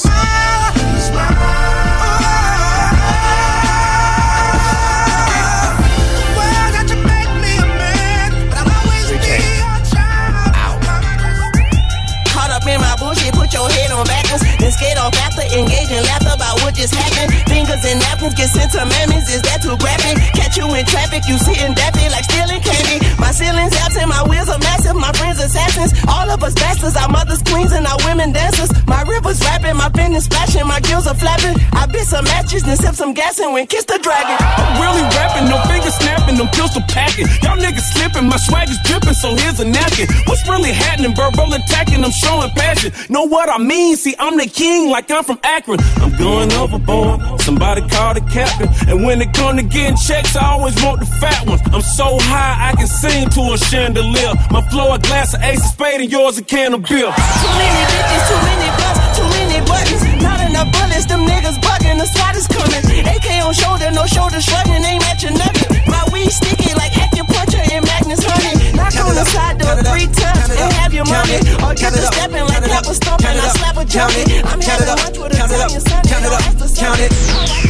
In my bullshit, put your head on backwards, then skate off after, engage and laugh about what just happened. Fingers and napkins get sent to mammies, is that too graphic? Catch you in traffic, you sitting daffy like stealing candy. My ceiling's absent, my wheels are massive, my friends assassins. All of us bastards, our mothers queens and our women dancers. My rivers rapping, my pen is splashing, my gills are flapping. I bit some matches, then sip some gas and went kiss the dragon. I'm really rapping, no fingers snapping, them pistol packing. Y'all niggas slipping, my swag is dripping, so here's a napkin. What's really happening? Verbal attacking, I'm showing passion. Know what I mean? See, I'm the king like I'm from Akron. I'm going overboard, somebody call the captain. And when it come to getting checks, I always want the fat ones. I'm so high, I can sing to a chandelier. My flow a glass of Ace of Spade and yours a can of beer. Too many bitches, too many butts, too many buttons. Not enough bullets, them niggas bugging, the SWAT is coming. A K on shoulder, no shoulder shrugging, ain't matching nothing. My weed sticky like acupuncture and Magnus honey. Knock on the side door three times and have your money. Or get the stepping like Pepper stomping, I slap a junkie. I'm having lunch with a Italian Sunday. Count it up, count it.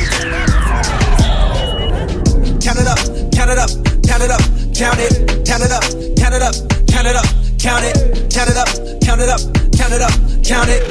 Count it up, count it up, count it up, count it, count it up, count it up, count it up, count it, count it up, count it up, count it up, count it.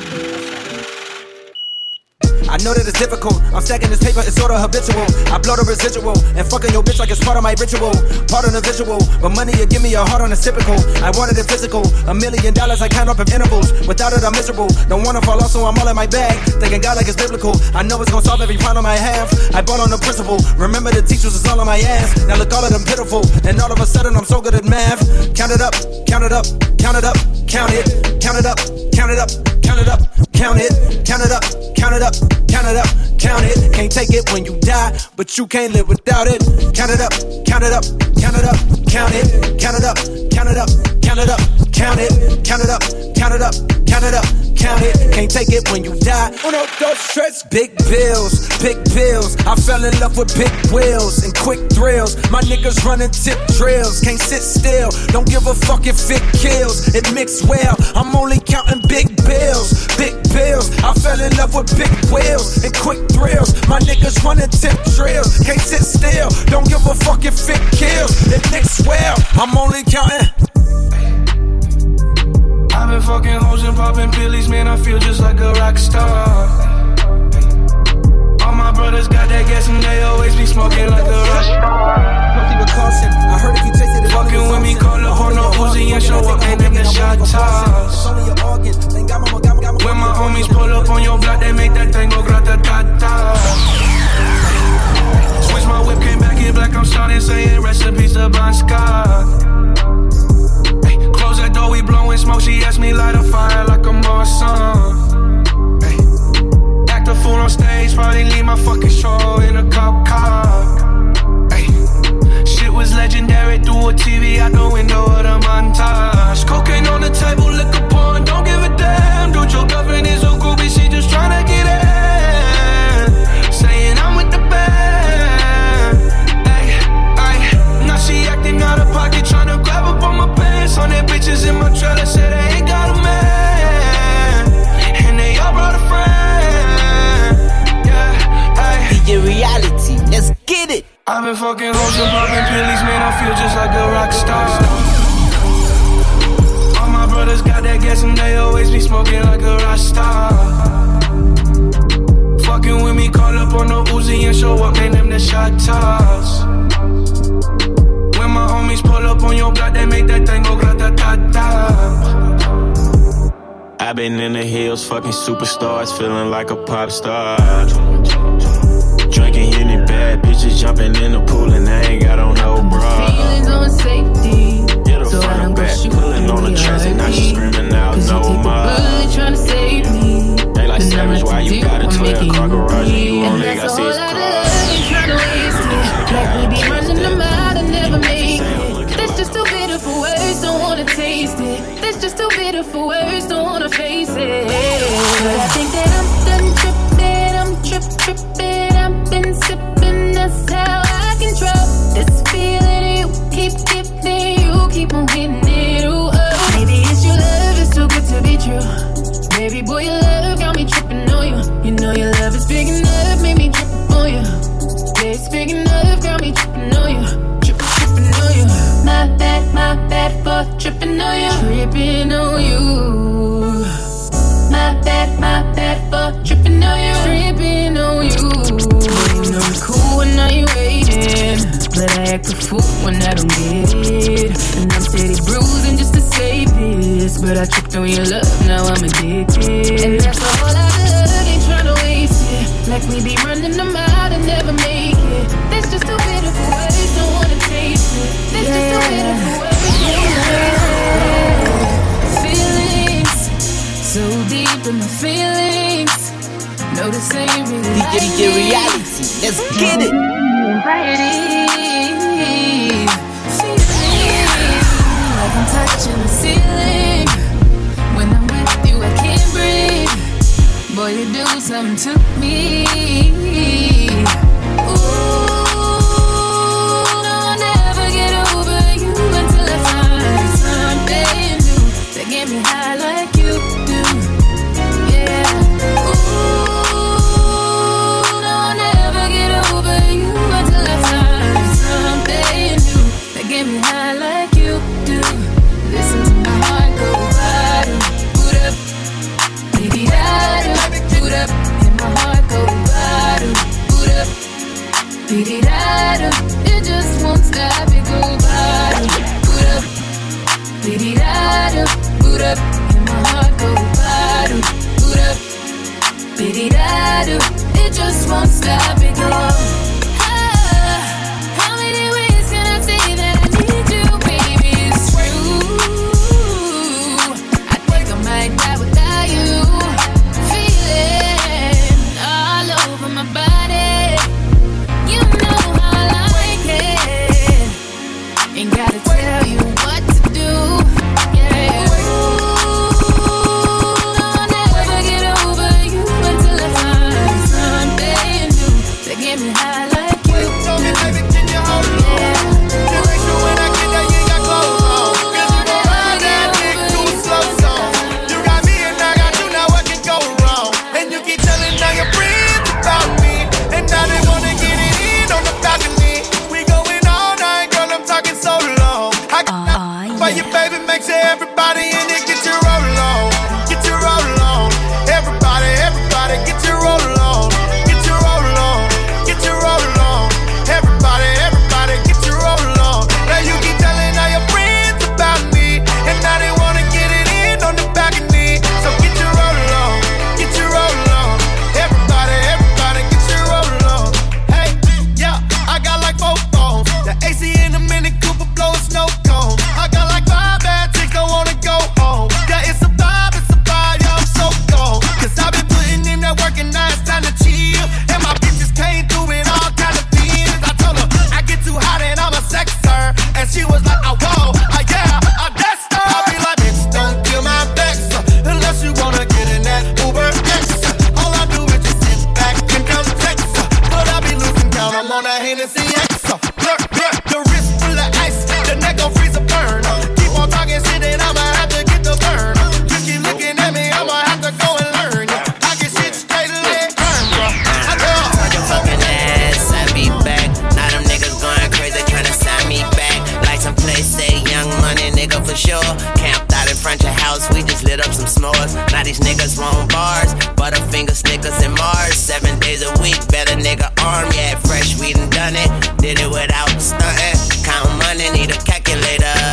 I know that it's difficult. I'm stacking this paper, it's sorta habitual. I blow the residual and fucking your bitch like it's part of my ritual. Part of the visual, but money you give me a heart on a typical. I wanted it physical, a million dollars I count up in intervals. Without it I'm miserable, don't wanna fall off so I'm all in my bag. Thinking God like it's biblical, I know it's gonna solve every problem I have. I bought on the principle, remember the teachers was all on my ass. Now look all of them pitiful, and all of a sudden I'm so good at math. Count it up, count it up, count it up, count it, count it up, count it up, count it up, count it, count it up, count it up. Count it up, count it. Can't take it when you die, but you can't live without it. Count it up, count it up, count it up, count it. Count it up, count it up, count it up, count it. Count it up, count it up, count it up, count it. Can't take it when you die. Uno, dos, tres. Big bills, big bills. I fell in love with big wheels and quick thrills. My niggas running tip drills. Can't sit still. Don't give a fuck if it kills. It mixed well. I'm only counting big bills, big bills. I fell in love with big wheels and quick thrills. My niggas running tip drills. Can't sit still. Don't give a fuck if it kills. It mixed well. I'm only counting. I've been fucking hoes and popping pillies, man, I feel just like a rock star. All my brothers got that gas and they always be smoking like a rock star. I heard if you tasted it, fucking with me, call up on no Uzi and show up, ain't nigga shot toss. When my homies pull up on your block, they make that thing go grata-ta-ta. Switch my whip, came back in black, I'm starting saying recipes to Bon Scott. Close that door, we blowing smoke. She asked me light a fire like a Marsan. Hey. Act a fool on stage, probably leave my fucking show in a cop car. Hey. Shit was legendary, through a T V out the window of the montage. Cocaine on the table, liquor porn, don't give a damn. Dude, your girlfriend is a groupie, she just tryna get in. Saying I'm with the band. Hey, hey. Now she acting out of pocket, tryna grab up on my pants. On that bitches in my trailer, say they ain't got a man. And they all brought a friend. Yeah, hey. D J Reality, let's get it. I've been fucking hoes and popping pillies, man, I feel just like a rock star. All my brothers got that gas and they always be smoking like a rock star. Fucking with me, call up on no Uzi and show up, man, them the shot toss. on your block, they make that thing go grata-ta-ta. I've been in the hills, fucking superstars, feeling like a pop star. Drinking Henny, bad bitches jumping in the pool, and I ain't got on no bra. Feelings on safety, Get her so I front don't and go back, shoot pulling on the tracks, and now she screaming out no more. Bullet trying to save me. They like Savage, why you got a twelve car garage and you only got six cars? Trying to waste it, like we be running them out and never make it. That's just too bitter for words, don't wanna taste it. That's just too bitter for words, don't wanna face it. But I think that I'm done tripping, I'm trip tripping. I've been sipping, that's how I control this feeling. You keep giving, you keep on getting it. Ooh, oh. Maybe it's your love, it's too good to be true. Baby boy, your love got me tripping on you. You know your love is big enough, made me trip on you. Yeah, it's big enough, got me tripping on you. Tripping, tripping on you. My bad, my bad for tripping on you. Tripping on you. My bad, my bad for tripping on you. Tripping on you. You know it's cool when I ain't waiting, but I act a fool when I don't get it. And I'm steady bruising just to save this, but I tripped on your love, now I'm addicted. And that's all I love, ain't tryna waste it. Like we be running them out and never make it. That's just too bitter for words, don't wanna taste it. That's just too bitter for words, don't wanna taste it. Feelings so deep in my feelings. No, this ain't really D J D J Reality, let's get it. Anxiety, feeling like I'm touching the ceiling. When I'm with you, I can't breathe. Boy, you do something to me. Ooh, no, I'll never get over you until I find something new that get me high like you do. Yeah. Ooh, no, I'll never get over you until I find something new that get me high like you do. Listen to my heart go bottom, boot up, dee-dee-da-do, boot up, and my heart go bottom, boot up, dee-dee-da-do. It just won't stop, it go bottom, boot up, dee-dee-da-do, boot up, and my heart go bottom, boot up, dee-dee-da-do. It just won't stop, it go. Ah, how many ways can I say that I need you, baby? It's true. I think I might die without you. Feeling all over my body. You know how I like it. Ain't gotta tell you what to do. Yeah. Ooh, no, I'll never get over you until I find something new to get me high like you do. Yeah. For you, baby, make sure everybody in it get your roll on, get your roll on. Everybody, everybody, get your roll on, get your roll on, get your roll on. Everybody, everybody, get your roll on. Now you keep telling all your friends about me, and now they wanna get it in on the back of me. So get your roll on, get your roll on. Everybody, everybody, get your roll on. Hey, yeah, I got like four phones, the A C in the Mini Cooper blowing snow cone. I got like five bad chicks, don't wanna go home. Yeah, it's a vibe, it's a vibe, yeah, I'm so gone. Cause I've been putting in that work and now it's time to chill. And my bitches came through in all kind of feelings. I told her, I get too hot and I'm a sexer. And she was like, oh, whoa, uh, yeah, I guess her. I be like, bitch, don't kill my vex, uh, unless you wanna get in that Uber X. uh, All I do is just sit back and come text, uh, but I be losing count, I'm on that Hennessy X. uh, Look, look, the wrist full of ice, the neck gon' freeze a burn. uh, Keep on talking shit and I'ma have to get the burn. uh, You keep looking at me, I'ma have to go and learn. uh, I get shit straight leg burn, bro. I know. Talking fucking ass, I be back. Now them niggas going crazy, tryna sign me back. Like some place say young money, nigga for sure. Camped out in front your house, we just lit up some s'mores. Now these niggas want bars, Butterfinger, Snickers, and Mars. Seven days a week, better nigga arm, yeah, fresh, we done done it. Did it without stunting. Count money, need a calculator.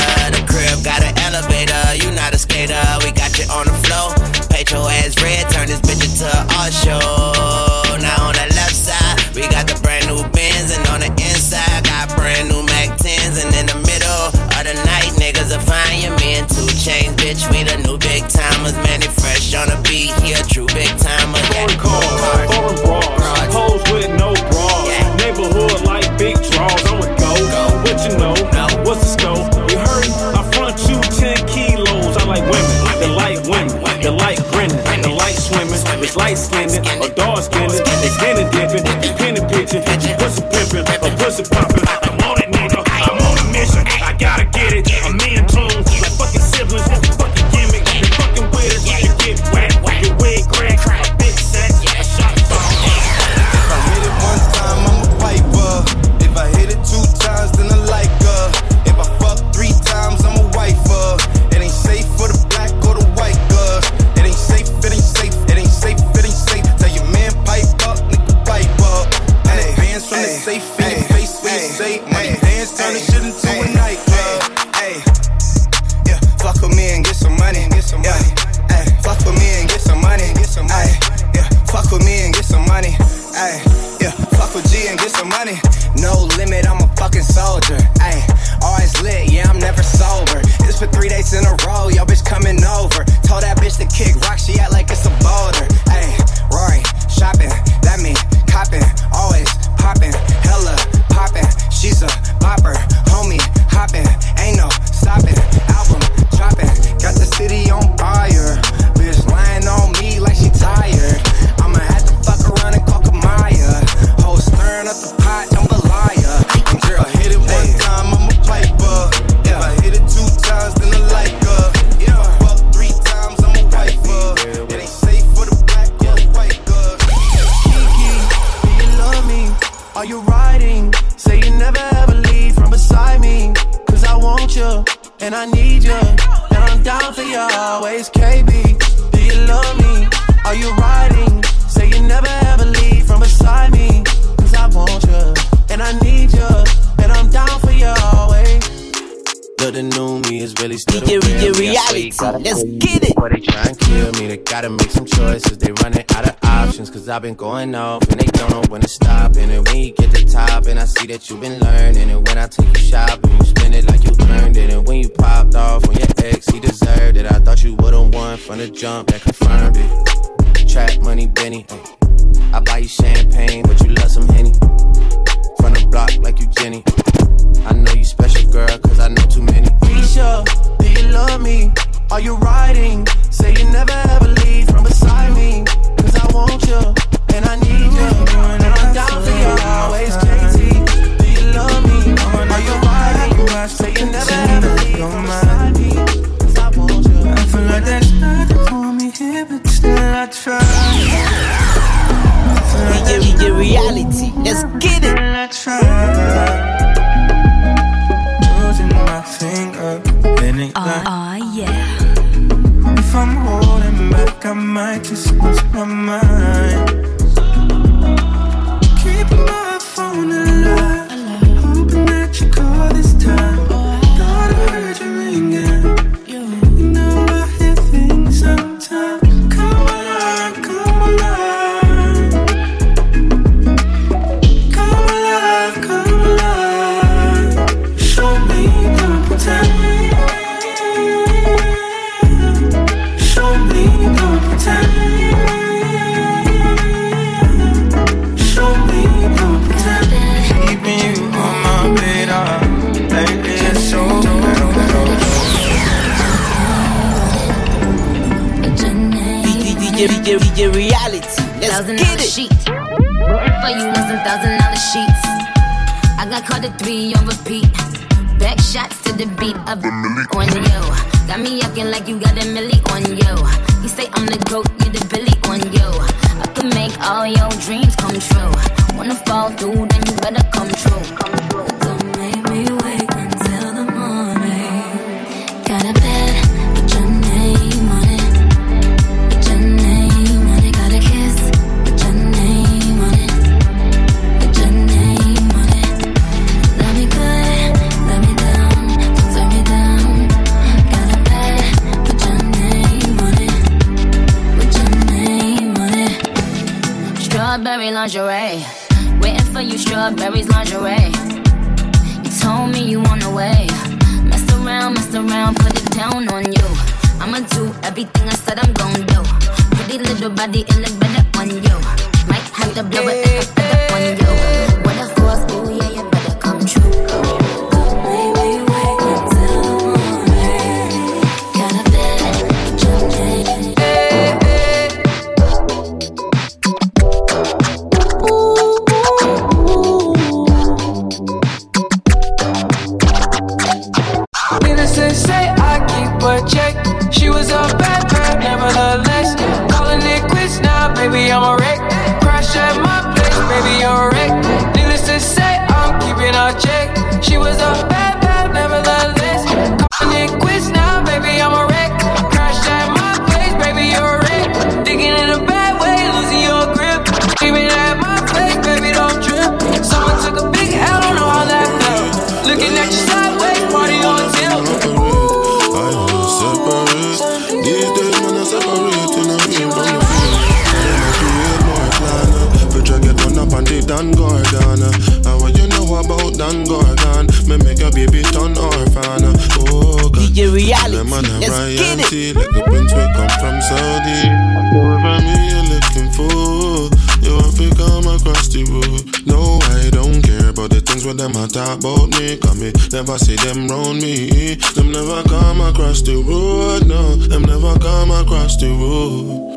chains, bitch, we the new big timers. Man, they fresh on the beat, he a true big timer. Yeah. Foreign cars, foreign bras, hoes with no bras. Yeah. Neighborhood like big draws, I'ma go. go. What you know, no. What's the scope? You heard? I front you ten kilos. I like women, they like women, they like grinning, they like swimming. It's light skinned or dark skinned, they skinny dipping, penny pitching, pussy pimping, or pussy popping. I'm on it, nigga, I'm on a mission, I gotta get it. I'm in tune, like fucking siblings, fucking gimmick, they fucking with us, you get wet, your wig crack, a big set, a shot phone. If I hit it one time, I'm a piper. If I hit it two times, then I like her. If I fuck three times, I'm a wifer. It ain't safe for the black or the white girl. It ain't safe, it ain't safe, it ain't safe, it ain't safe. Tell your man pipe up, nigga pipe up. And it bands from the safe in your face when you say money dance, turn this shit into a nightclub. Hey, yeah, fuck with me and get some money, get some money. Hey, fuck with me and get some money, get some money. Yeah, fuck with me and get some money. Hey, yeah, fuck with G and get some money. No limit, I'm a fucking soldier. Ay, always lit, yeah, I'm never sober. It's for three days in a row, yo bitch coming over. Told that bitch to kick rock, she act like it's a boulder. Ay, Rory, shopping, that mean copping, always popping, hella popping. She's a bopper, homie, hopping, ain't no stopping. Album dropping, got the city on fire. Bitch lying on me like she tired. I'ma have to fuck around and call Kamaya. Whole stirring up the pot, I'm a liar. Girl, I hit it one time, I'm a piper. If I hit it two times, then I like her. If I fuck three times, I'm a wifer. It ain't safe for the black or the white girl. Kiki, do you love me? Are you riding? Say you never ever leave from beside me. Cause I want you, and I need you. And I'm down for you always, K B. Do you love me? Are you riding? Say you never ever leave from beside me. Cause I want you, and I need you, and I'm down for you always. But the new me is really still the D J real me. reality, let's get it. Before they try and kill me, they gotta make some choices. They running out of options, cause I've been going off and they don't know when to stop. And then when you get to top, and I see that you've been learning. And when I take you shopping, you spend it like you earned it. And when you popped off on your ex, he deserved it. I thought you would've won from the jump, that confirmed it. Trap money, Benny. I buy you champagne, but you love some Henny. From the block like you Jenny. I know you special, girl, cause I know too many. Risha, do you love me? Are you riding? Say you never ever leave from beside me. Cause I want you, and I need you. And I'm down for you always, K T. Do you love me? Are you riding? Say you never ever leave from beside me. Cause I want you. I feel like there's nothing for me here, but still I try. D J reality, let's get it. I try. My finger, then it uh, like, uh, yeah. if I'm holding back, I might just lose my mind. Keeping my phone alive, hoping that you call this time. Thought I heard you ringing. You know I hear things sometimes. Come alive, come alive. Come alive, come alive. Show me. Pretend. Show me, don't pretend. Show me, don't pretend. Keeping you on my radar. Lately it's so D J, D J, D J reality, let's thousand get dollar it. sheets. Waiting for you on some thousand dollar sheets. I got caught at three on repeat. Back shots to the beat of the milli on you. Got me acting like you got a milli on you. You say I'm the goat, you the Billy on you. I could make all your dreams come true. Wanna fall through, then you better come true. Come true. Don't make me wait until the morning. Got a bed, put your name on it. Put your name on it. Got a kiss, put your name on it. Put your name on it. Love me good, love me down, don't turn me down. Got a bed, put your name on it. Put your name on it. Strawberry lingerie, waiting for you, strawberries lingerie. You told me you on the way. Mess around, mess around, put it down on you. I'ma do everything I said I'm gon' do. Pretty little body, it look better on you. Might have to blow it like a feather on you. What a force, ooh yeah, you better come true. Say I keep a check. She was a bad bad, nevertheless. Calling it quits now, baby, I'm a wreck. Crash at my place, baby, you're a wreck. Needless to say, I'm keeping a check. She was a bad bad, nevertheless. Calling it quits now, baby, I'm a wreck. Crash at my place, baby, you're a wreck. Digging in a bad way, losing your grip. Even at my face, baby, don't trip. Someone took a big L, don't know how that felt. Looking at you sideways, party on tilt. These days, man, I separate in a real from the field. I create more planner. Future get run up and they done Gordana. And what you know about Dan Gordon? Me make a baby turn orphan. Oh, God. D J Reality, them man a let's get royalty. it. Like the prince will come from Saudi. Whoever me you're looking for, you have to come across the road. No, I don't care about the things where them a talk about me. Cause me never see them round me. Them never come across the road, no. Them never come across the road.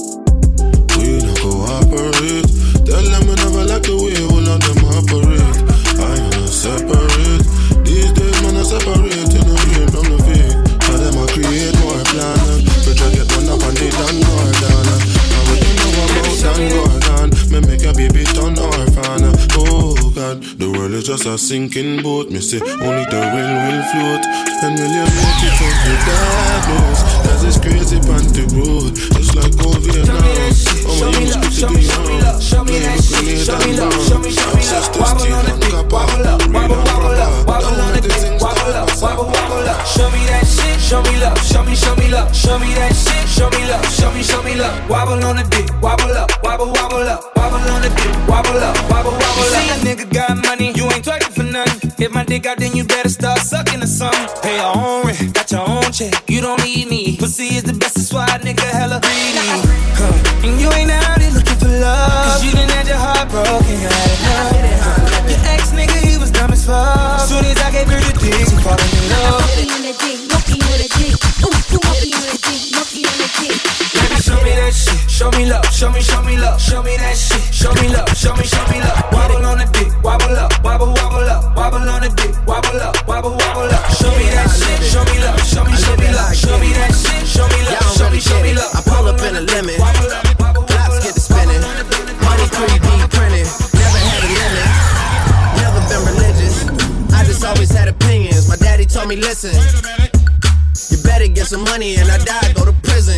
We don't cooperate. Tell them we never like the way all of them operate. I am separate. These days man I separate in the real from the fake. Cause them a create more planner. Future get one up and they done Gordana. And what you know about Dan Gordon? Me make a baby turn orphan. Oh God, the world is just a sinking boat. Me say only the real will float. And will you make it up your dad knows? Cause it's crazy on the road. Just like COVID now. Show me love, show me, show me love, show me that shit. Show me love, show me, show me love. Wobble on the dick, wobble up, wobble, wobble up, wobble on the dick, wobble up, wobble, wobble up. Show me that shit, show me love, show me, show me love, show me that shit, show me love, show me, show me love. Wobble on the dick, wobble up, wobble, wobble up, wobble on the dick, wobble up, wobble, wobble up. See a nigga got money, you ain't twerking for nothing. If my dick out, then you better start sucking or something. Pay your own rent, got your own check, you don't need me. Pussy is the best, that's why a nigga hella greedy. Huh. And you ain't out here looking for love, cause you done had your heart broken, you had enough. Your ex nigga, he was dumb as fuck. Soon as I gave her the dick, she falling in love. Monkey on the dick, monkey on the dick. Ooh, ooh, monkey on the dick, monkey on the dick. Baby, show me that shit, show me love, show me, show me love, show me that shit, show me love, show me, show me love. Wobble on the dick, wobble up, wobble, wobble up, wobble on the dick, wobble up, wobble, wobble up. Show me that shit, show me love, show me, show me love, show me that shit, show me love, show me, show me love. I pull up in a lemon, claps get to spinning, money three D printed, never had a limit, never been religious. I just always had opinions. My daddy told me, listen, you better get some money and I die, go to prison.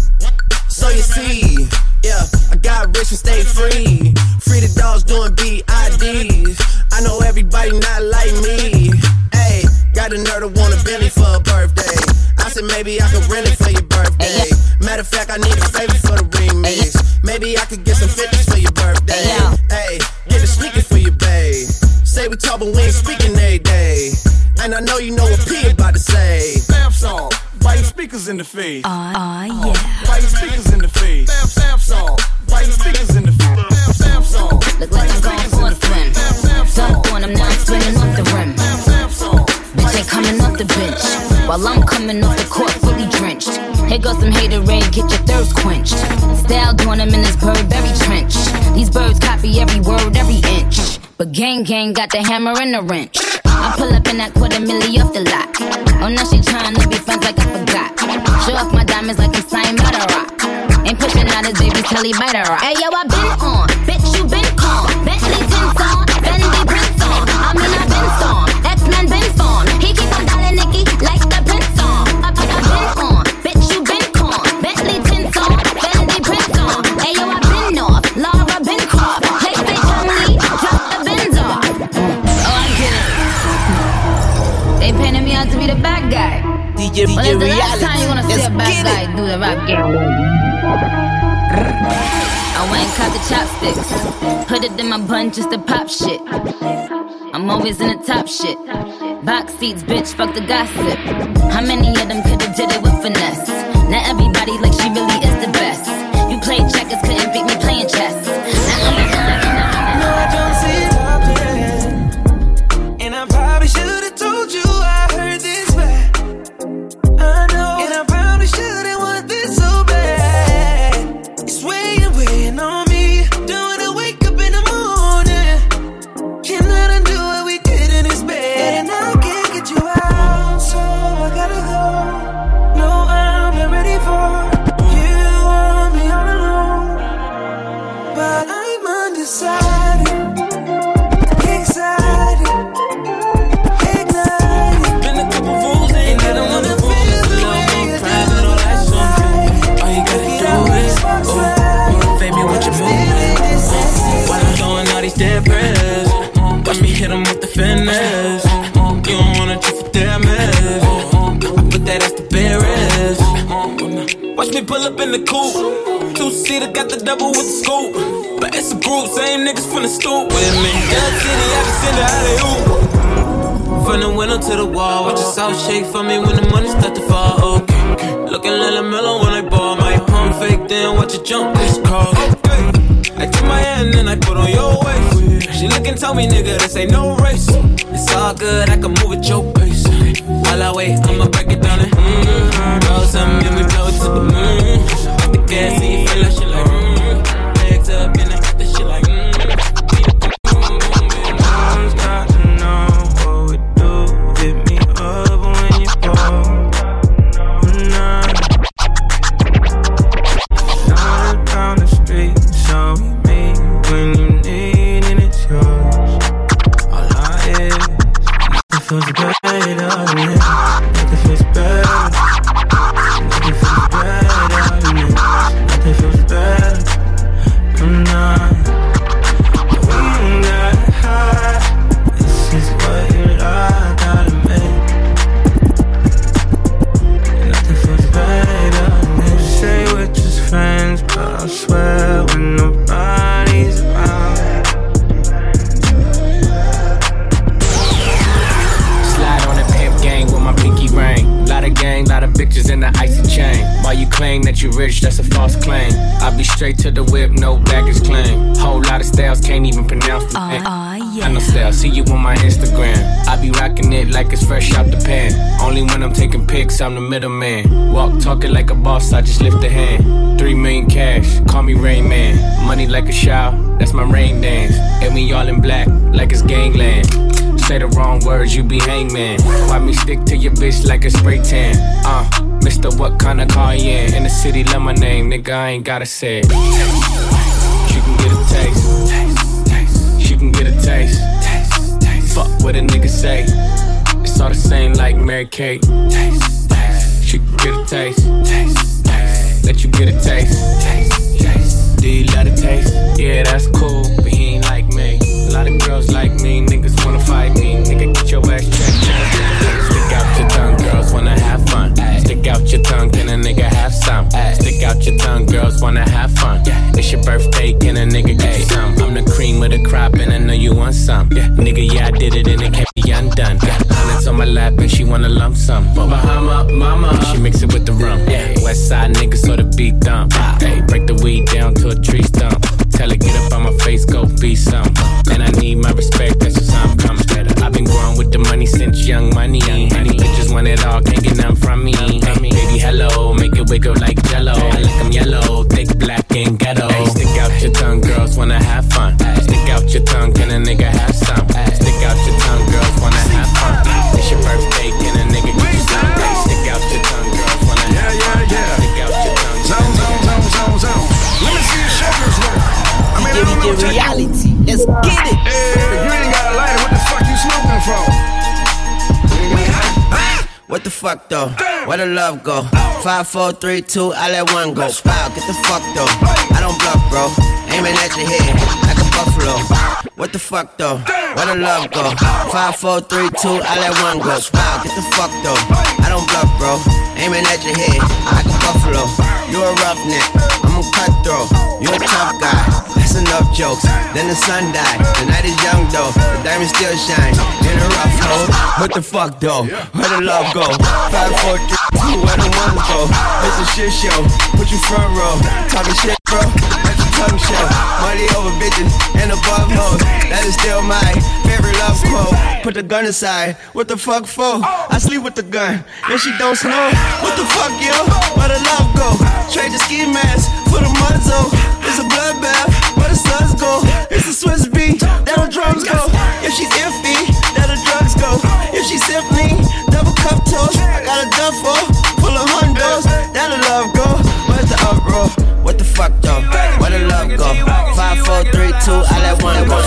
So you see, yeah, I got rich and stayed free. Free the dogs doing B I Ds. I know everybody not like me. Hey, got a nerd to want a Bentley for a birthday. I said maybe I could rent it for your birthday. Matter of fact, I need a favor for the remix. Maybe I could get some fifties for your birthday. Hey, get a sneaker for your bae. Say we talk but we ain't speaking every day. And I know you know what P about to say. Bam song, why you speakers in the face? Aw, uh, yeah. Why you speakers in the face? Bam, bam song, why you speakers in the face? Bam, bam song. Look like I'm going for a swim. Dunk on him, now I'm spinning off the rim. Bitch ain't coming off the bench, while I'm coming off the court fully drenched. Here goes some haterade, get your thirst quenched. Style doing him in this Burberry trench. These birds copy every word, every inch. But gang gang got the hammer and the wrench. I pull up in that quarter milli off the lot. Oh, now she tryna be friends like I forgot. Show off my diamonds like I'm signed by the rock. Ain't pushing out his baby till he by the rock. Hey yo, I been on, bitch you been con. Bentley tints on, Fendi prints on. I mean I been storm, X-Men been storm. He keep on dialing Nicky like the prince on. I, I, I been on, bitch you been con. Bentley tints on, Fendi prints on. Hey yo, I been off, Laura been crossed. Hey, they tell me, drop the Benz off. Oh, I get it. They painted me out to be the bad guy. D J, Well, D J it's the last Reality. time you gonna see Let's a bad get guy it. do the rap game. I went and caught the chopsticks, put it in my bun just to pop shit. I'm always in the top shit. Box seats, bitch, fuck the gossip. How many of them could've did it with finesse? Now everybody like she really is the best. You played checkers, couldn't beat me playing chess. Now I'm No, I don't see it up there. And I probably should've told you I heard this bad. I know. And I probably shouldn't want this so bad. It's weighing, weighing on me. Don't wanna wake up in the morning. Cannot undo what we did in this bed. And I can't get you out, so I gotta go. No, I'm not ready for you. Want me all alone, but I'm undecided, excited, ignited. Been a couple rules, ain't got another rule. It's a little more private, all that something. All you gotta do is, oh, motivate me with your movement. While I'm throwing all these dead prayers, watch me hit 'em with the finesse. You don't wanna cheat for damage. I put that as the barriers. Watch me pull up in the coupe. Two-seater got the double with the scoop. But it's a group, same niggas from the stoop with me. That city, I can send it alley-oop. From the window to the wall, watch the south shake for me when the money start to fall. Okay, looking like a mellow when I ball. My pump fake, then watch it jump this car. Okay, I take my hand and I put on your waist. She look and tell me, nigga, this ain't no race. It's all good, I can move at your pace. While I wait, I'ma break it down and mm-hmm. Roll something and we blow it to the moon. Like the gas and you feel like shit like mm-hmm. Legs up and I got the shit like mm-hmm. Got to know what we do. Hit me up when you fall. Nah. Not down the street, show me when you need and it's yours. All I is, it feels better, doesn't it? Nothing feels better. Nothing feels better, doesn't it? Nothing feels better. I'm not. We don't got high. This is what you like, gotta make. Nothing feels better. They say we're just friends, but I swear when nobody's around. Slide on the pimp gang with my pinky ring. Lot of gang, lot of bitches in the icy chain. While you claim that you rich, that's a false claim. I be straight to the whip, no baggage claim. Whole lot of styles, can't even pronounce the name. I know style, see you on my Instagram. I be rocking it like it's fresh out the pan. Only when I'm taking pics, I'm the middleman. Walk talking like a boss, I just lift a hand. Three million cash, call me Rain Man. Money like a shower, that's my rain dance. And we all in black, like it's gangland. Say the wrong words, you be hangman. Why me stick to your bitch like a spray tan? Uh, Mister What kind of car you in? In the city, love my name, nigga, I ain't gotta say it. She can get a taste, taste, taste. She can get a taste, taste, taste. Fuck what a nigga say. It's all the same like Mary Kate. Taste, taste. She can get a taste, taste, taste. Let you get a taste, taste, taste. Do you love a taste? Yeah, that's cool, but he ain't like me. A lot of girls like me, niggas wanna fight me. Nigga, get your ass checked. Stick out your tongue, girls wanna have fun. Stick out your tongue, can a nigga have some? Stick out your tongue, girls wanna have fun. It's your birthday, can a nigga get you some? I'm the cream of the crop and I know you want some. Nigga, yeah, I did it and it can't be undone. Hundreds on my lap and she wanna lump sum. Bahama, mama, she mix it with the rum. West side niggas so the beat dump. Hey, break the weed down to a tree stump. Tell her get up on my face, go be some. And I need my respect, that's just how I'm coming. I've been growing with the money since young money. Honey, bitches want it all, can't get nothing from me. Hey, baby, hello, make it wiggle like jello. I like them yellow, thick, black, and ghetto. Hey, stick out your tongue, girls wanna have fun. Stick out your tongue, can a nigga have some? Stick out your tongue, girls wanna have fun. It's your birthday, can a nigga get you some? Hey, stick out your tongue, girls wanna have fun. Stick out your tongue, zone, zone, zone, zone, zone. Let me see your shoulders work. I mean, give me the reality. Let's get it. Hey, if you ain't got a lighter, what the fuck you smoking for? What the fuck though? Where the love go? Five, four, three, two, I let one go. Wow, get the fuck though. I don't bluff, bro. Aiming at your head like a buffalo. What the fuck though? Where the love go? Five, four, three, two, I let one go. Wow, get the fuck though. I don't bluff, bro. Aiming at your head like a buffalo. You a roughneck, I'm a cutthroat. You a tough guy. That's that's enough jokes. Then the sun died, the night is young though. The diamond still shine in a rough hole. What the fuck though? Where the love go? Five, four, three, two, where the ones go? It's a shit show, put you front row. Talking shit, bro, that's a tongue show. Money over bitches and above hoes. That is still my favorite love quote. Put the gun aside, what the fuck for? I sleep with the gun, and she don't snow. What the fuck, yo? Where the love go? Trade the ski mask for the muzzle. It's a bloodbath, where the suns go. It's a Swiss beat, that the drums go. If she's iffy, that the drugs go. If she's simply double cup toast, I got a duffel full of hundos. That the love go. Where's the uproar? What the fuck though? Where the love go? Five, four, three, two, I let one go.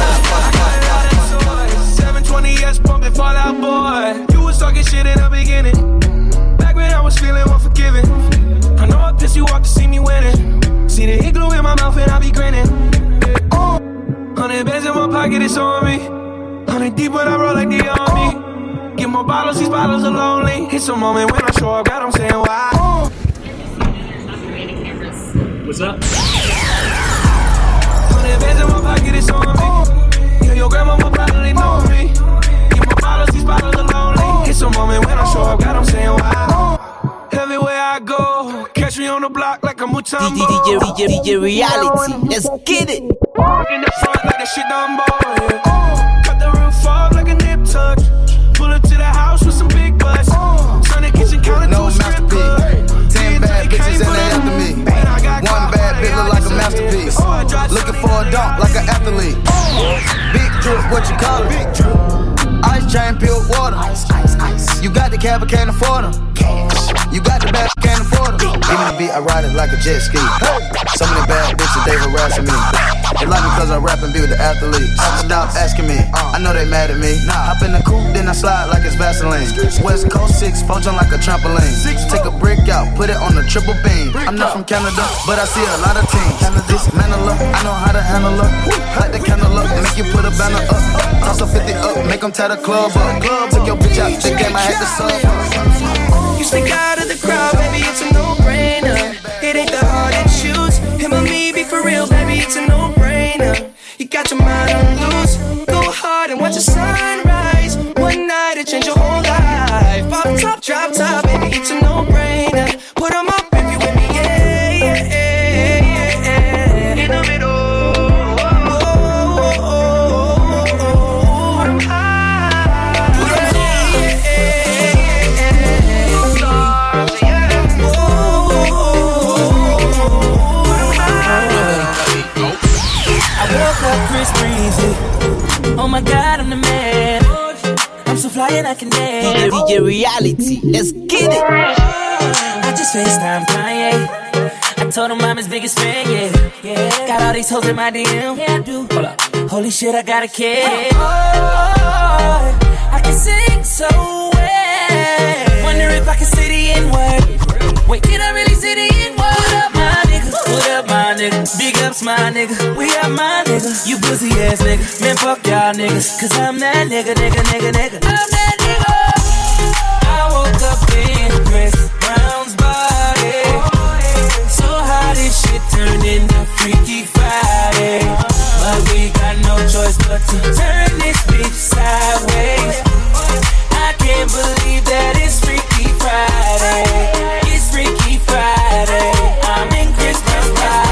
seven twenty S pumping Fallout Boy. You was talking shit in the beginning. Back when I was feeling unforgiving. I know I pissed you off to see me winning. See the igloo in my mouth and I be grinning. Oh, hundred bands in my pocket, it's on me. Hundred deep when I roll like the army. Get more bottles, these bottles are lonely. It's a moment when I show up, God, I'm saying why. Oh. What's up? Hundred bands in my pocket, it's on me. Yeah, your grandma probably know me. Get more bottles, these bottles are lonely. It's a moment when I show up, God, I'm saying why. Everywhere I go, catch me on the block like a Mutombo. D J, D J, D J Reality, let's get it. In the front like that shit Dumbo. Yeah. Cut the roof off like a nip tuck. Pull up to the house with some big butts. Turn the kitchen counter to a strip club. Ten bad bitches and they after me. One bad bitch look like a masterpiece. Looking for a dunk like an athlete. Big drip, what you call it? Big drip. Ice chain, peeled water. Ice, ice, ice. You got the cab, but can't afford them. You got the bag, can't afford them. Give me the beat, I ride it like a jet ski. Some of the bad bitches, they harassing me. They like me cause I rap and be with the athletes. Stop asking me, I know they mad at me. Hop in the coupe, then I slide like it's Vaseline. West Coast six, four jump like a trampoline. Take a brick out, put it on the triple beam. I'm not from Canada, but I see a lot of teams. Dismantle up, I know how to handle up. Light the candle up, make you put a banner up. Toss a fifty up, make them tie the club up. Took your bitch out, the game I had to sub. You stick out of the crowd, baby, it's a no-brainer. It ain't the hard to choose. Him or me, be for real, baby, it's a no-brainer. You got your mind on loose. Go hard and watch the sunrise. One night it change your whole life. Pop top, drop top, baby, it's a no-brainer. Put 'em up if you with me, yeah, yeah, yeah, yeah, yeah. In the middle. Chris Breezy. Oh my God, I'm the man. I'm so fly and I can dance. D J Reality, let's get it. I just FaceTime Kanye. I told him I'm his biggest fan, yeah. yeah. Got all these hoes in my D M. Yeah, I do. Hold up. Holy shit, I got a kid. Oh, I can sing so well. Wonder if I can say the N-word. Wait, did I really say the N-word? What up, my nigga? What up, my nigga? Big ups, my nigga. We are my nigga. You pussy ass nigga. Man, fuck y'all niggas. Cause I'm that nigga, nigga, nigga, nigga. I'm that nigga. I woke up in Chris Brown's body. So how this shit turned into Freaky Friday. But we got no choice but to turn this bitch sideways. I can't believe that it's Freaky Friday. It's Freaky Friday. I'm in Chris Brown's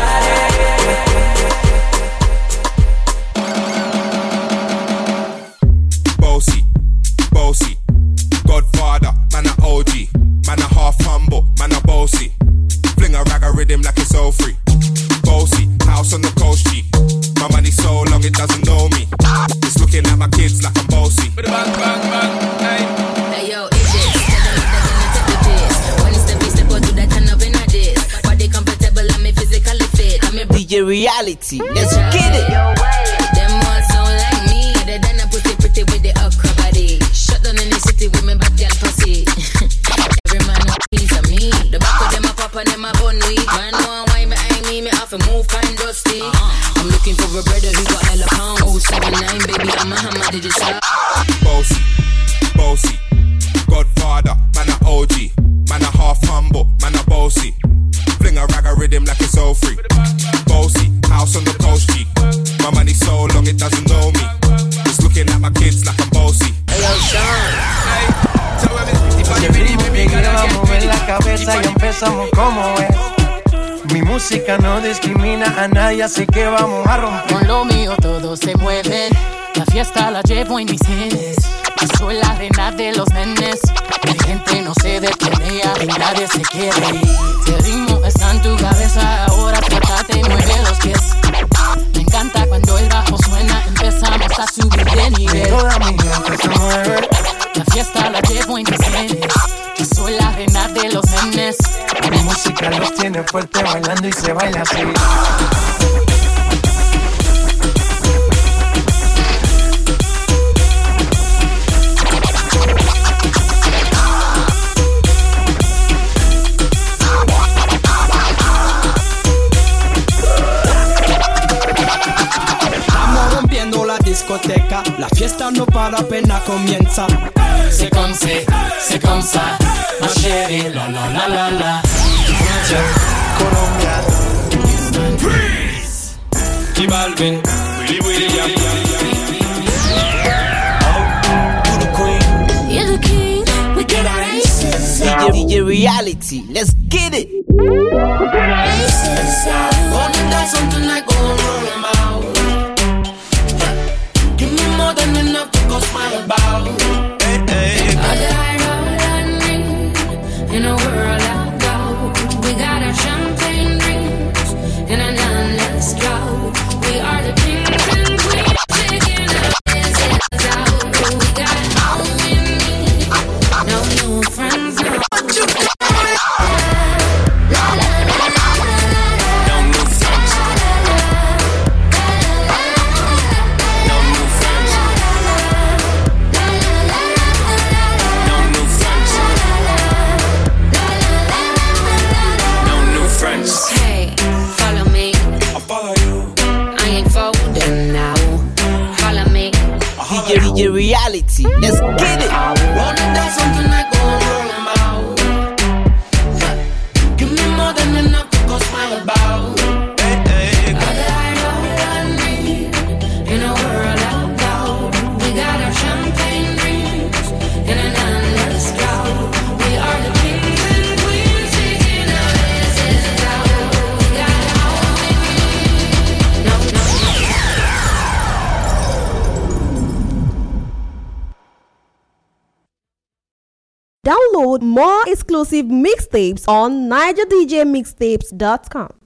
body. Bossy, bossy, Godfather, man a O G, man a half humble, man a bossy. Fling a rag a rhythm like it's all free. Bossy, house on the coast G. My money so long it doesn't know me. It's looking at my kids like I'm bossy. Bang, bang, bang, hey. Hey yo, it's it. When it's the beast, they go to that kind of in a dish. Body comfortable, I'm a physically fit. I'm a D J Reality, let's get it. Them all sound like me. They done a pussy pretty with the okra body. Shut down in the city with me bad girl pussy. Every man a piece of me. The back of them a pop and them a bun weed. Man know why me I me, me off a move kind dusty. I'm looking for a brother who got hella pound. Oh seven nine baby, I'm a hammer, did you say? Bossy, bossy, Godfather, man a O G, man a half humble, man a bossy. Fling a rag a rhythm like it's all free. Bossy, house on the coast G. cabeza y empezamos como es. Mi música no discrimina a nadie, así que vamos a romper. Con lo mío todo se mueve, la fiesta la llevo en mis genes. Yo soy la reina de los nenes, mi gente no se detiene y nadie se quiere ir. Si el ritmo está en tu cabeza, ahora suéltate y mueve los pies. Me encanta cuando el bajo suena, empezamos a subir de nivel. Toda mi gente se mueve. La fiesta la llevo en mis genes. Yo soy la reina de los nenes. Mi música los tiene fuerte bailando y se baila así. Discoteca, la fiesta no para, apenas comienza. C'est comme c'est, c'est comme ça, ma chérie, la la la la la. Colombia, Freeze, J Balvin, Willy Willy, yeah, You the queen, You're the king, we get our aces out. D J Reality, let's get it. Aces out. Wanna dance something like gon' roll 'em out. Give me more than enough to go smile about. Hey, hey. I got all I need in a world of gold. We got our champagne drinks and a none, let's go. We are the kings and queens, taking our asses out. We got all we need, no new friends, no. D J Reality, let's get it. Wanna dance something like gon' roll 'em out. Give me more than enough to go smile about. Hey, hey. I got all I need in a world of gold. We got our champagne drinks and a none, let's go. We are the kings and queens, taking our asses out. We got all we need. No, no. Download more exclusive mixtapes on niger d j mixtapes dot com.